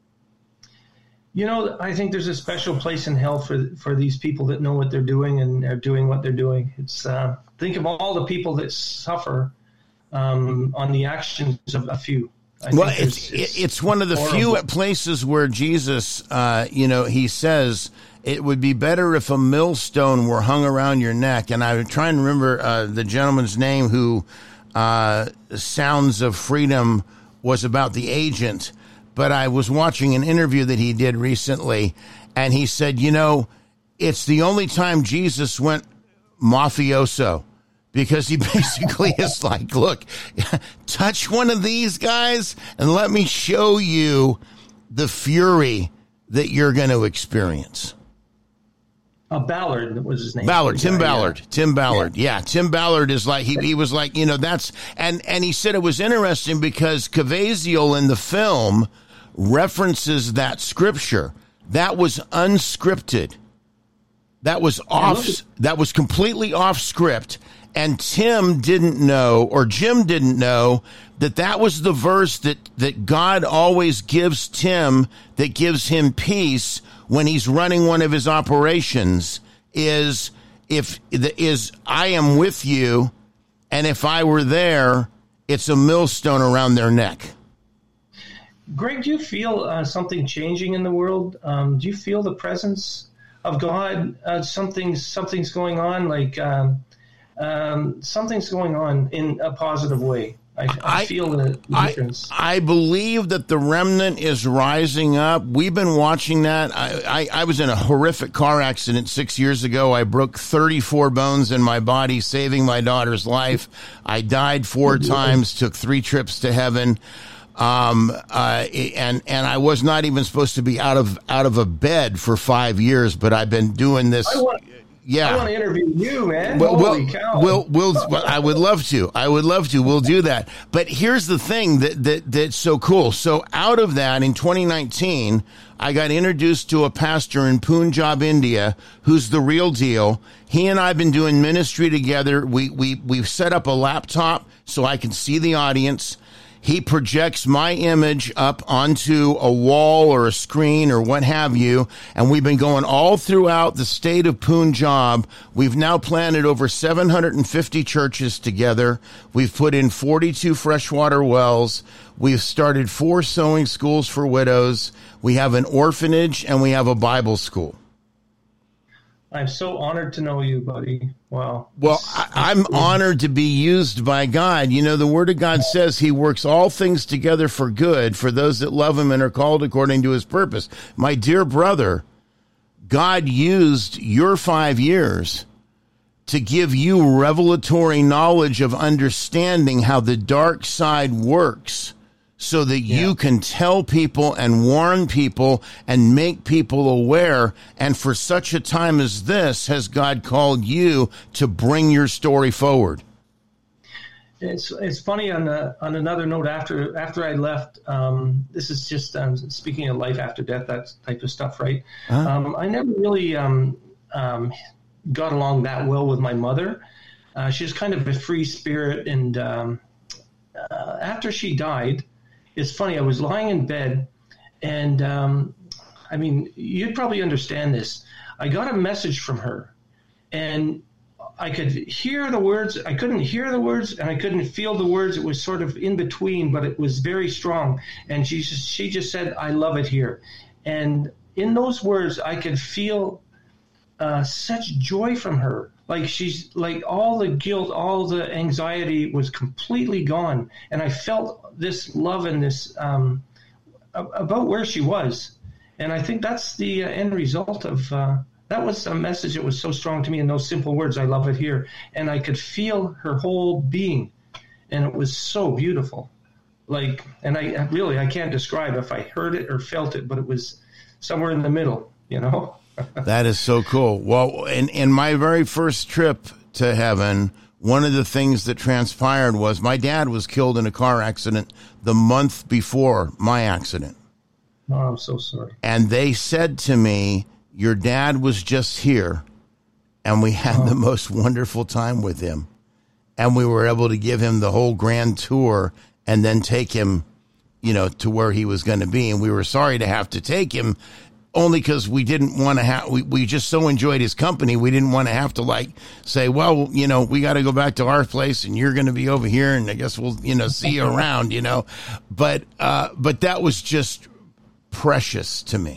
You know, I think there's a special place in hell for for these people that know what they're doing and are doing what they're doing. It's uh, think of all the people that suffer um, on the actions of a few. I well, it's, it's it's one of the horrible. few places where Jesus, uh, you know, he says it would be better if a millstone were hung around your neck. And I'm trying to remember uh, the gentleman's name who uh, Sounds of Freedom was about the agent. But I was watching an interview that he did recently, and he said, you know, it's the only time Jesus went mafioso. Because he basically is like, look, touch one of these guys and let me show you the fury that you're going to experience. Uh, Ballard was his name. Ballard, Tim Ballard, yeah. Tim Ballard. Yeah. yeah, Tim Ballard is like, he, he was like, you know, that's, and, and he said it was interesting because Cavaziel in the film references that scripture. That was unscripted. That was off, that was completely off script. And Tim didn't know, or Jim didn't know, that that was the verse that, that God always gives Tim, that gives him peace when he's running one of his operations, is if is I am with you, and if I were there, it's a millstone around their neck. Greg, do you feel uh, something changing in the world? Um, do you feel the presence of God? Uh, something something's going on, like. Um, Um, something's going on in a positive way. I, I, I feel the difference. I, I believe that the remnant is rising up. We've been watching that. I, I, I was in a horrific car accident six years ago. I broke thirty-four bones in my body, saving my daughter's life. I died four times, took three trips to heaven. Um, uh, and, and I was not even supposed to be out of, out of a bed for five years, but I've been doing this. I want- Yeah, I want to interview you, man. Well, Holy we'll, cow! We'll, we'll, well, I would love to. I would love to. We'll do that. But here's the thing that, that that's so cool. So out of that, in twenty nineteen, I got introduced to a pastor in Punjab, India, who's the real deal. He and I have been doing ministry together. We we we've set up a laptop so I can see the audience. He projects my image up onto a wall or a screen or what have you, and we've been going all throughout the state of Punjab. We've now planted over seven hundred fifty churches together. We've put in forty-two freshwater wells. We've started four sewing schools for widows. We have an orphanage, and we have a Bible school. I'm so honored to know you, buddy. Wow. Well, I, I'm honored to be used by God. You know, the Word of God says he works all things together for good for those that love him and are called according to his purpose. My dear brother, God used your five years to give you revelatory knowledge of understanding how the dark side works, so that yeah. you can tell people and warn people and make people aware. And for such a time as this, has God called you to bring your story forward? It's it's funny on the, on another note. After after I left, um, this is just um, speaking of life after death, that type of stuff, right? Uh-huh. Um, I never really um, um, got along that well with my mother. Uh, she was kind of a free spirit, and um, uh, after she died. It's funny, I was lying in bed, and, um, I mean, you'd probably understand this. I got a message from her, and I could hear the words. I couldn't hear the words, and I couldn't feel the words. It was sort of in between, but it was very strong. And she just, she just said, "I love it here." And in those words, I could feel uh, such joy from her. Like she's like all the guilt, all the anxiety was completely gone. And I felt this love and this um, about where she was. And I think that's the uh, end result of uh, that was a message that was so strong to me in those simple words. I love it here. And I could feel her whole being. And it was so beautiful. Like, and I really, I can't describe if I heard it or felt it, but it was somewhere in the middle, you know? That is so cool. Well, in, in my very first trip to heaven, one of the things that transpired was my dad was killed in a car accident the month before my accident. Oh, I'm so sorry. And they said to me, your dad was just here, and we had oh. the most wonderful time with him. And we were able to give him the whole grand tour and then take him, you know, to where he was going to be. And we were sorry to have to take him, only because we didn't want to have, we, we just so enjoyed his company. We didn't want to have to like say, well, you know, we got to go back to our place and you're going to be over here. And I guess we'll, you know, see you around, you know, but, uh, but that was just precious to me.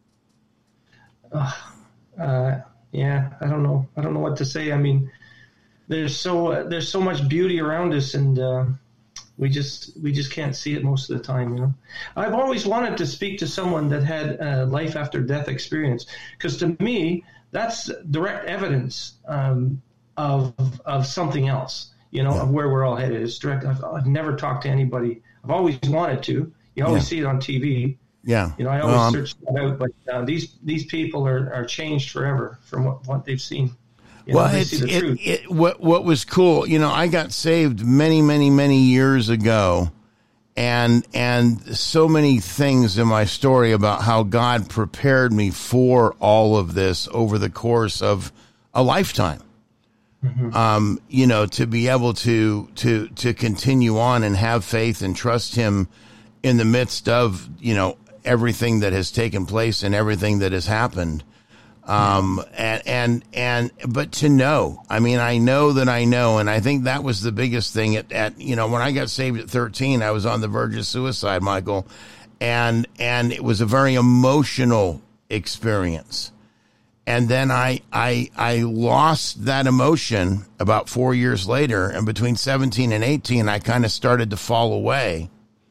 Uh, uh, yeah, I don't know. I don't know what to say. I mean, there's so, uh, there's so much beauty around us, and, uh, We just we just can't see it most of the time, you know. I've always wanted to speak to someone that had a life after death experience, because to me that's direct evidence um, of of something else, you know, yeah. of where we're all headed. It's direct. I've, I've never talked to anybody. I've always wanted to. You always yeah. see it on T V. Yeah, you know, I always um, search that out. But uh, these these people are, are changed forever from what, what they've seen. You well, know, it's, it, it, what what was cool, you know, I got saved many, many, many years ago, and and so many things in my story about how God prepared me for all of this over the course of a lifetime. Mm-hmm. Um, you know, to be able to to to continue on and have faith and trust Him in the midst of, you know, everything that has taken place and everything that has happened. Um, and, and, and, but to know, I mean, I know that I know, and I think that was the biggest thing at, at, you know, when I got saved at thirteen, I was on the verge of suicide, Michael, and, and it was a very emotional experience. And then I, I, I lost that emotion about four years later, and between seventeen and eighteen, I kind of started to fall away.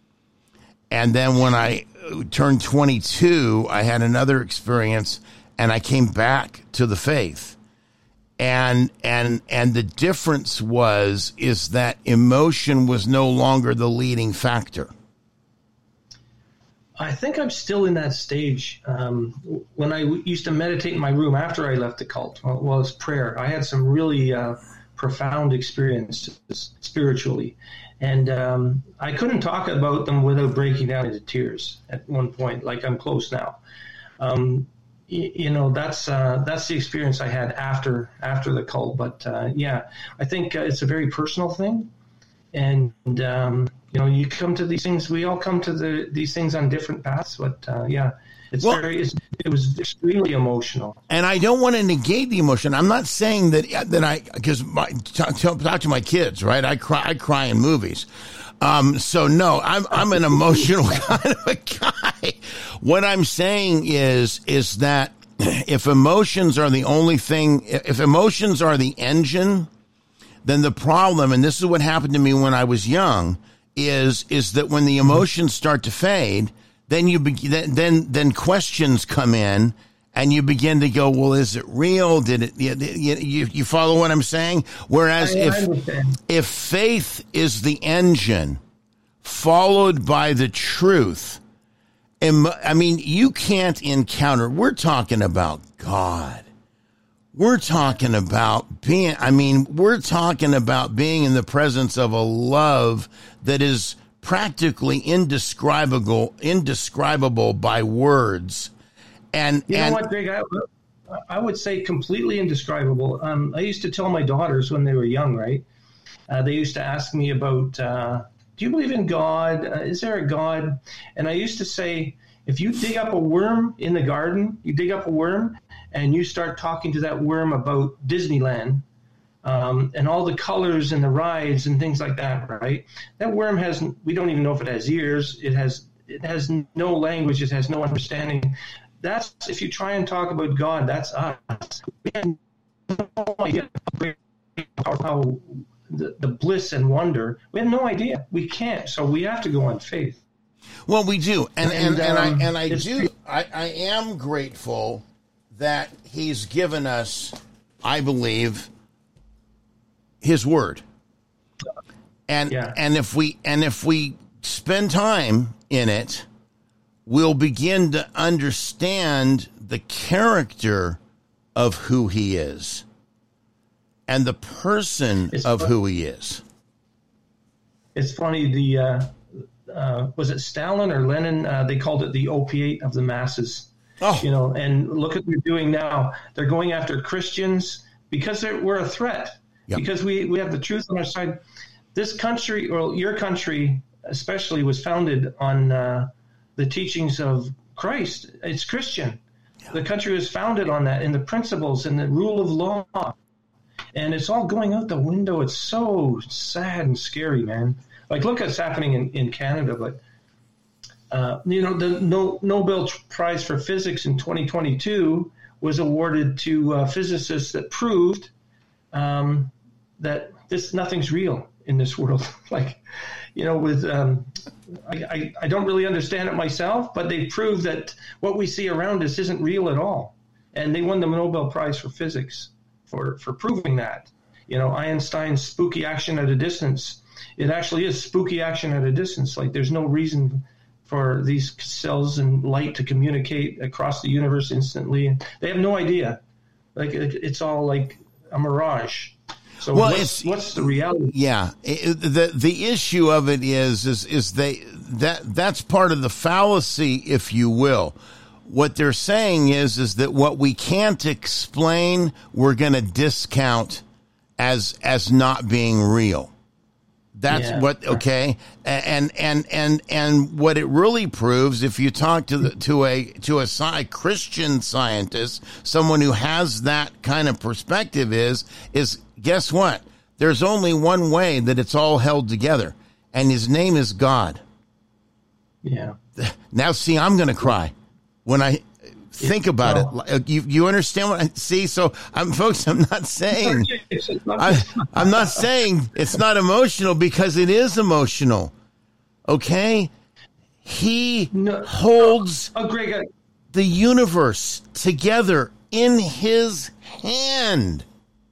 And then when I turned twenty-two, I had another experience, and I came back to the faith. And and and the difference was is that emotion was no longer the leading factor. I think I'm still in that stage. Um, when I w- used to meditate in my room after I left the cult, well, well it's prayer. I had some really uh, profound experiences spiritually. And um, I couldn't talk about them without breaking down into tears at one point, like I'm close now. Um, You know, that's uh, that's the experience I had after after the cult. But uh, yeah, I think uh, it's a very personal thing, and um, you know, you come to these things. We all come to the these things on different paths. But uh, yeah, it's well, very it's, it was extremely emotional. And I don't want to negate the emotion. I'm not saying that that I because talk, talk to my kids, right? I cry I cry in movies. Um, so no, I'm, I'm an emotional kind of a guy. What I'm saying is, is that if emotions are the only thing, if emotions are the engine, then the problem, and this is what happened to me when I was young, is, is that when the emotions start to fade, then you be, then, then questions come in. And you begin to go, well, is it real? Did it? You, you, you follow what I'm saying? Whereas I, if I if faith is the engine, followed by the truth, I mean, you can't encounter. We're talking about God. We're talking about being. I mean, we're talking about being in the presence of a love that is practically indescribable, indescribable by words. And you know and, what, Greg? I, I would say completely indescribable. Um, I used to tell my daughters when they were young, right? Uh, they used to ask me about, uh, do you believe in God? Uh, is there a God? And I used to say, if you dig up a worm in the garden, you dig up a worm, and you start talking to that worm about Disneyland um, and all the colors and the rides and things like that, right? That worm has, we don't even know if it has ears. It has, it has no language. It has no understanding. That's, if you try and talk about God, that's us. We have no idea how the, the bliss and wonder. We have no idea. We can't. So we have to go on faith. Well, we do, and and, and, um, and I and I do. I, I am grateful that He's given us, I believe, His Word, and yeah. and if we and if we spend time in it, we'll begin to understand the character of who he is and the person It's of fun- who he is. It's funny, the uh, uh, was it Stalin or Lenin? Uh, they called it the opiate of the masses. Oh. You know, and look what they're doing now. They're going after Christians because they're, we're a threat. Yep. Because we, we have the truth on our side. This country, or your country especially, was founded on uh, the teachings of Christ. It's Christian. Yeah. The country was founded on that, and the principles and the rule of law. And it's all going out the window. It's so sad and scary, man. Like, look what's happening in, in Canada. But, uh, you know, the no, Nobel Prize for Physics in twenty twenty-two was awarded to uh, physicists that proved um, that this nothing's real in this world. Like, you know, with um, I, I, I don't really understand it myself, but they proved that what we see around us isn't real at all. And they won the Nobel Prize for Physics for, for proving that. You know, Einstein's spooky action at a distance, it actually is spooky action at a distance. Like, there's no reason for these cells and light to communicate across the universe instantly. They have no idea. Like, it's all like a mirage. So well, what's, it's, what's the reality? Yeah, it, the the issue of it is is is they that that's part of the fallacy, if you will. What they're saying is is that what we can't explain, we're going to discount as as not being real. That's Yeah. what okay, and and and and what it really proves, if you talk to the, to a to a sci- Christian scientist, someone who has that kind of perspective, is is guess what? There's only one way that it's all held together, and his name is God. Yeah. Now, see, I'm going to cry when I think about well, it. You you understand what I see? So, I'm folks. I'm not saying I, I'm not saying it's not emotional, because it is emotional. Okay, he No. holds Oh, Greg, I, the universe together in his hand.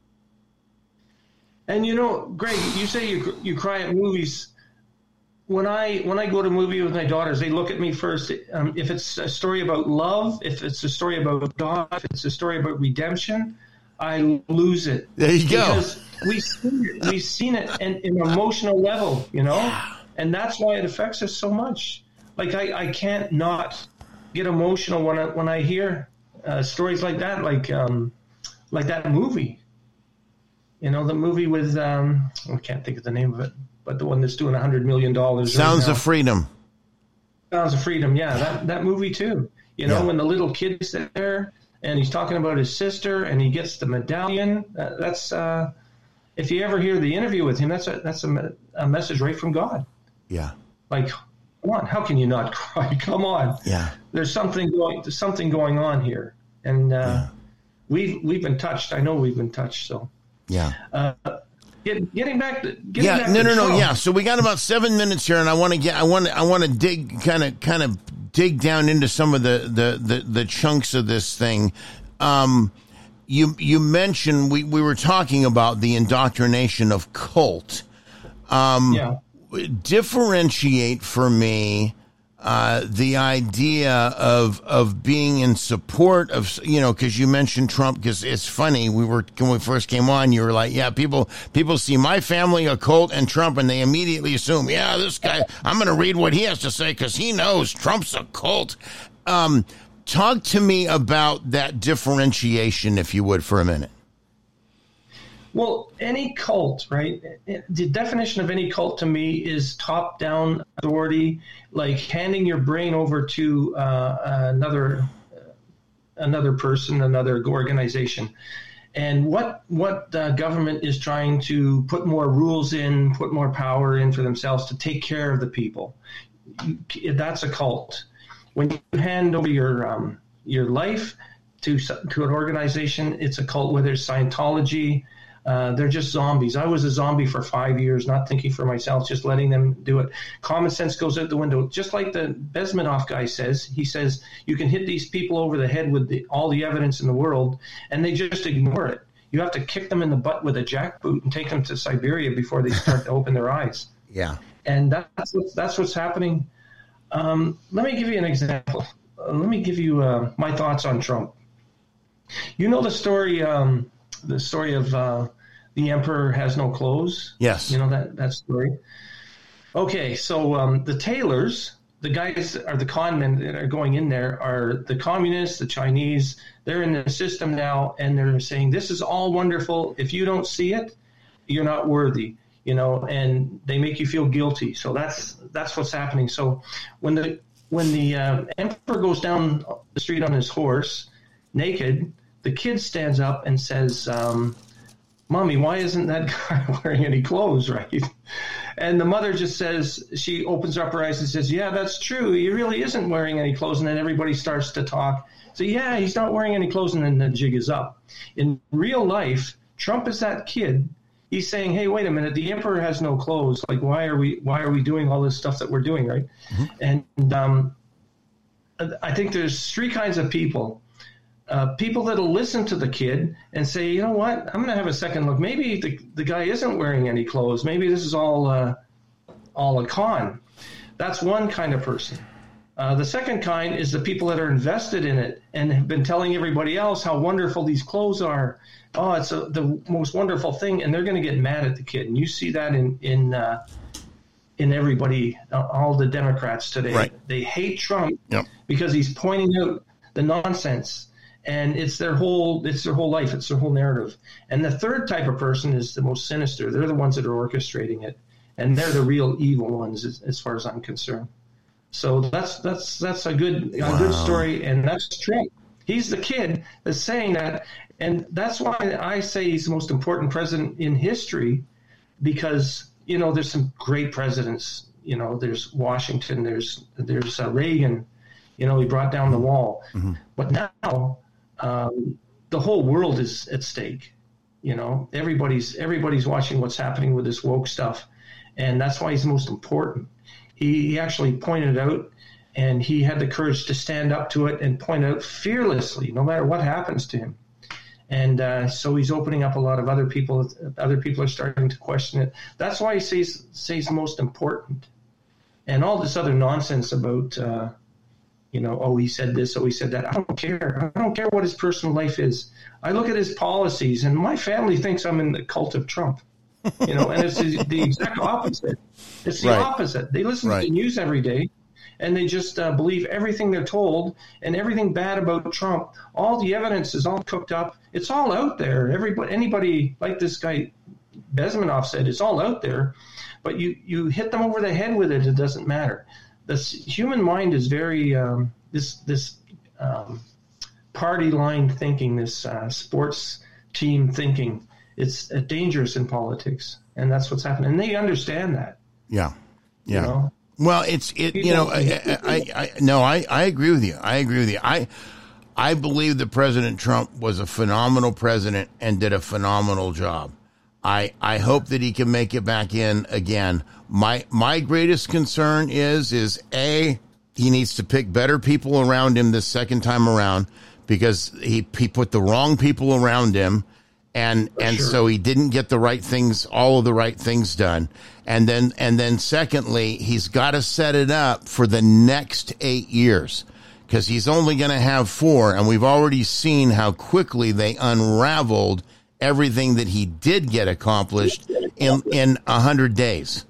and you know, Greg, you say you you cry at movies. When I when I go to a movie with my daughters, they look at me first. Um, if it's a story about love, if it's a story about God, if it's a story about redemption, I lose it. There you go. Because we've seen it, we've seen it in, in an emotional level, you know, and that's why it affects us so much. Like I, I can't not get emotional when I when I hear uh, stories like that, like um, like that movie. You know, the movie with um, I can't think of the name of it. But the one that's doing one hundred million dollars. Sounds right of Freedom. Sounds of Freedom, yeah. That that movie, too. You know, Yeah. when the little kid's there and he's talking about his sister and he gets the medallion. Uh, that's, uh, if you ever hear the interview with him, that's a, that's a, me- a message right from God. Yeah. Like, come on, how can you not cry? Come on. Yeah. There's something going, there's something going on here. And uh, we've, we've been touched. I know we've been touched, so. Yeah. Uh, Get, getting back to getting Yeah, back no, to no, no. Trump. Yeah, so we got about seven minutes here, and I want to get, I want, to, I want to dig, kind of, kind of dig down into some of the, the, the, the chunks of this thing. Um, you, you mentioned we, we were talking about the indoctrination of cult. Um, Yeah. Differentiate for me uh, the idea of of being in support of, you know, because you mentioned Trump, because it's funny, we were, when we first came on, you were like, yeah, people people see my family, a cult, and Trump, and they immediately assume, yeah, this guy, I'm going to read what he has to say because he knows Trump's a cult. Um, talk to me about that differentiation, if you would, for a minute. Well, any cult, right? The definition of any cult to me is top-down authority, like handing your brain over to uh, another another person, another organization. And what what uh, government is trying to put more rules in, put more power in for themselves to take care of the people. That's a cult. When you hand over your um, your life to to an organization, it's a cult. Whether it's Scientology. Uh, they're just zombies. I was a zombie for five years, not thinking for myself, just letting them do it. Common sense goes out the window. Just like the Bezmenov guy says, he says, you can hit these people over the head with the, all the evidence in the world, and they just ignore it. You have to kick them in the butt with a jackboot and take them to Siberia before they start to open their eyes. Yeah. And that's, what, that's what's happening Um, let me give you an example. Uh, let me give you uh, my thoughts on Trump. You know the story, um, the story of uh, the emperor has no clothes? Yes. You know that, that story? Okay, so um, the tailors, the guys are the con men that are going in there are the communists, the Chinese. They're in the system now, and they're saying, this is all wonderful. If you don't see it, you're not worthy, you know, and they make you feel guilty. So that's that's what's happening. So when the when the uh, emperor goes down the street on his horse, naked, the kid stands up and says, um, Mommy, why isn't that guy wearing any clothes, right? And the mother just says, she opens up her eyes and says, yeah, that's true. He really isn't wearing any clothes. And then everybody starts to talk. So, yeah, he's not wearing any clothes. And then the jig is up. In real life, Trump is that kid. He's saying, hey, wait a minute, the emperor has no clothes. Like, why are we why are we doing all this stuff that we're doing, right? Mm-hmm. And um, I think there's three kinds of people. Uh, people that'll listen to the kid and say, you know what, I'm going to have a second look. Maybe the, the guy isn't wearing any clothes. Maybe this is all uh, all a con. That's one kind of person. Uh, the second kind is the people that are invested in it and have been telling everybody else how wonderful these clothes are. Oh, it's a, the most wonderful thing, and they're going to get mad at the kid. And you see that in in uh, in everybody, uh, all the Democrats today. Right. They hate Trump yep. because he's pointing out the nonsense. And it's their whole it's their whole life. It's their whole narrative. And the third type of person is the most sinister. They're the ones that are orchestrating it, and they're the real evil ones, as, as far as I'm concerned. So that's that's that's a good wow. a good story, and that's Trump. He's the kid that's saying that, and that's why I say he's the most important president in history, because you know there's some great presidents. You know, there's Washington, there's there's uh, Reagan. You know, he brought down the wall, mm-hmm. but now. Um, the whole world is at stake. You know, everybody's everybody's watching what's happening with this woke stuff, and that's why he's most important. He, he actually pointed out, and he had the courage to stand up to it and point out fearlessly, no matter what happens to him. And uh, so he's opening up a lot of other people. Other people are starting to question it. That's why he says says most important, and all this other nonsense about. Uh, You know, oh, he said this, oh, he said that. I don't care. I don't care what his personal life is. I look at his policies, and my family thinks I'm in the cult of Trump. You know, and it's the, the exact opposite. It's the right. opposite. They listen right. to the news every day, and they just uh, believe everything they're told, and everything bad about Trump. All the evidence is all cooked up. It's all out there. Everybody, anybody like this guy Bezmenov said, it's all out there. But you, you hit them over the head with it, it doesn't matter. The human mind is very um, this this um, party line thinking, this uh, sports team thinking. It's uh, dangerous in politics, and that's what's happening. And they understand that. Yeah, yeah. You know? Well, it's it. You know, I, I, I no, I, I agree with you. I agree with you. I I believe that President Trump was a phenomenal president and did a phenomenal job. I, I hope that he can make it back in again. My my greatest concern is is A, he needs to pick better people around him this second time around, because he he put the wrong people around him, and For and sure. so he didn't get the right things, all of the right things done. And then and then secondly, he's got to set it up for the next eight years, because he's only going to have four, and we've already seen how quickly they unraveled everything that he did get accomplished in in a hundred days.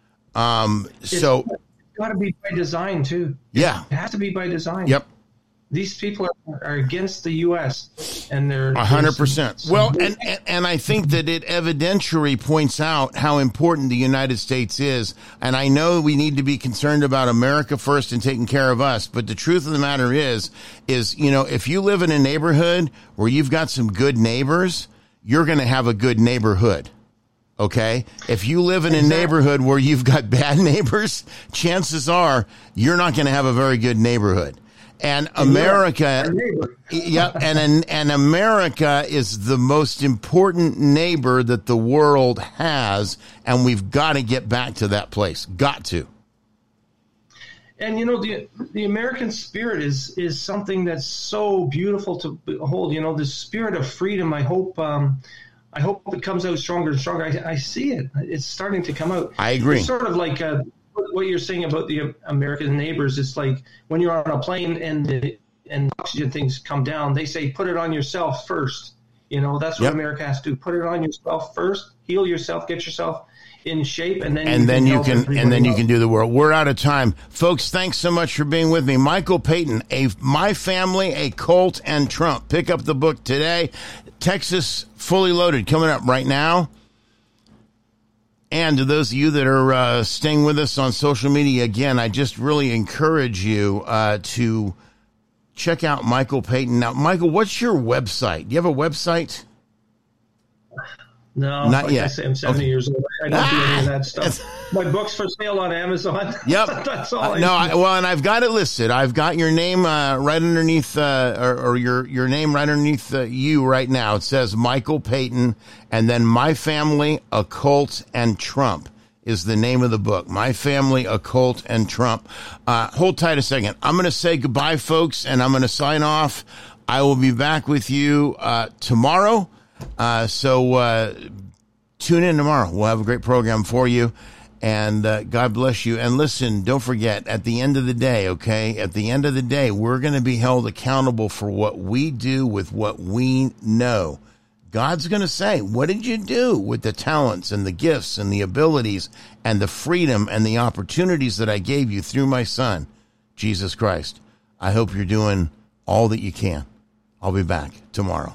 Um, so it's got to be by design too. Yeah, it has to be by design. Yep. These people are, are against the U S and they're a hundred percent. Well, and, and and I think that it evidentiary points out how important the United States is. And I know we need to be concerned about America first and taking care of us. But the truth of the matter is, is you know, if you live in a neighborhood where you've got some good neighbors, you're going to have a good neighborhood. Okay. If you live in a neighborhood where you've got bad neighbors, chances are you're not going to have a very good neighborhood. And America, yeah, and and America is the most important neighbor that the world has, and we've got to get back to that place. Got to. And you know, the the American spirit is is something that's so beautiful to behold. You know, the spirit of freedom. I hope. Um, I hope it comes out stronger and stronger. I, I see it. It's starting to come out. I agree. It's sort of like uh, what you're saying about the American neighbors, it's like when you're on a plane and the and oxygen things come down, they say put it on yourself first. You know, that's what Yep. America has to do. Put it on yourself first. Heal yourself. Get yourself in shape, and then and you then can you help can everybody and then you else. can do the world. We're out of time, folks. Thanks so much for being with me, Michael Payton. A My Family, a Cult, and Trump. Pick up the book today. Texas Fully Loaded coming up right now. And to those of you that are uh, staying with us on social media, again, I just really encourage you uh, to check out Michael Payton. Now, Michael, what's your website? Do you have a website? No, Not like yet. I say, I'm seventy Okay. years old. I don't do any of that stuff. My book's for sale on Amazon. Yep. That's all Uh, I no, do. I, well, and I've got it listed. I've got your name uh, right underneath, uh, or, or your your name right underneath uh, you right now. It says Michael Payton, and then My Family, a Cult, and Trump is the name of the book. My Family, a Cult, and Trump. Uh, hold tight a second. I'm going to say goodbye, folks, and I'm going to sign off. I will be back with you uh, tomorrow. Uh, so uh, tune in tomorrow. We'll have a great program for you. And uh, God bless you. And listen, don't forget, at the end of the day, okay, at the end of the day, we're going to be held accountable for what we do with what we know. God's going to say, what did you do with the talents and the gifts and the abilities and the freedom and the opportunities that I gave you through my son, Jesus Christ? I hope you're doing all that you can. I'll be back tomorrow.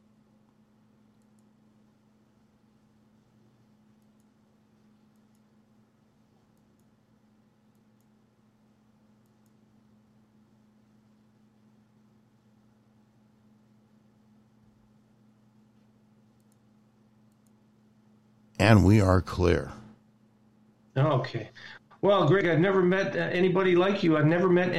And we are clear. Okay. Well, Greg, I've never met uh, anybody like you. I've never met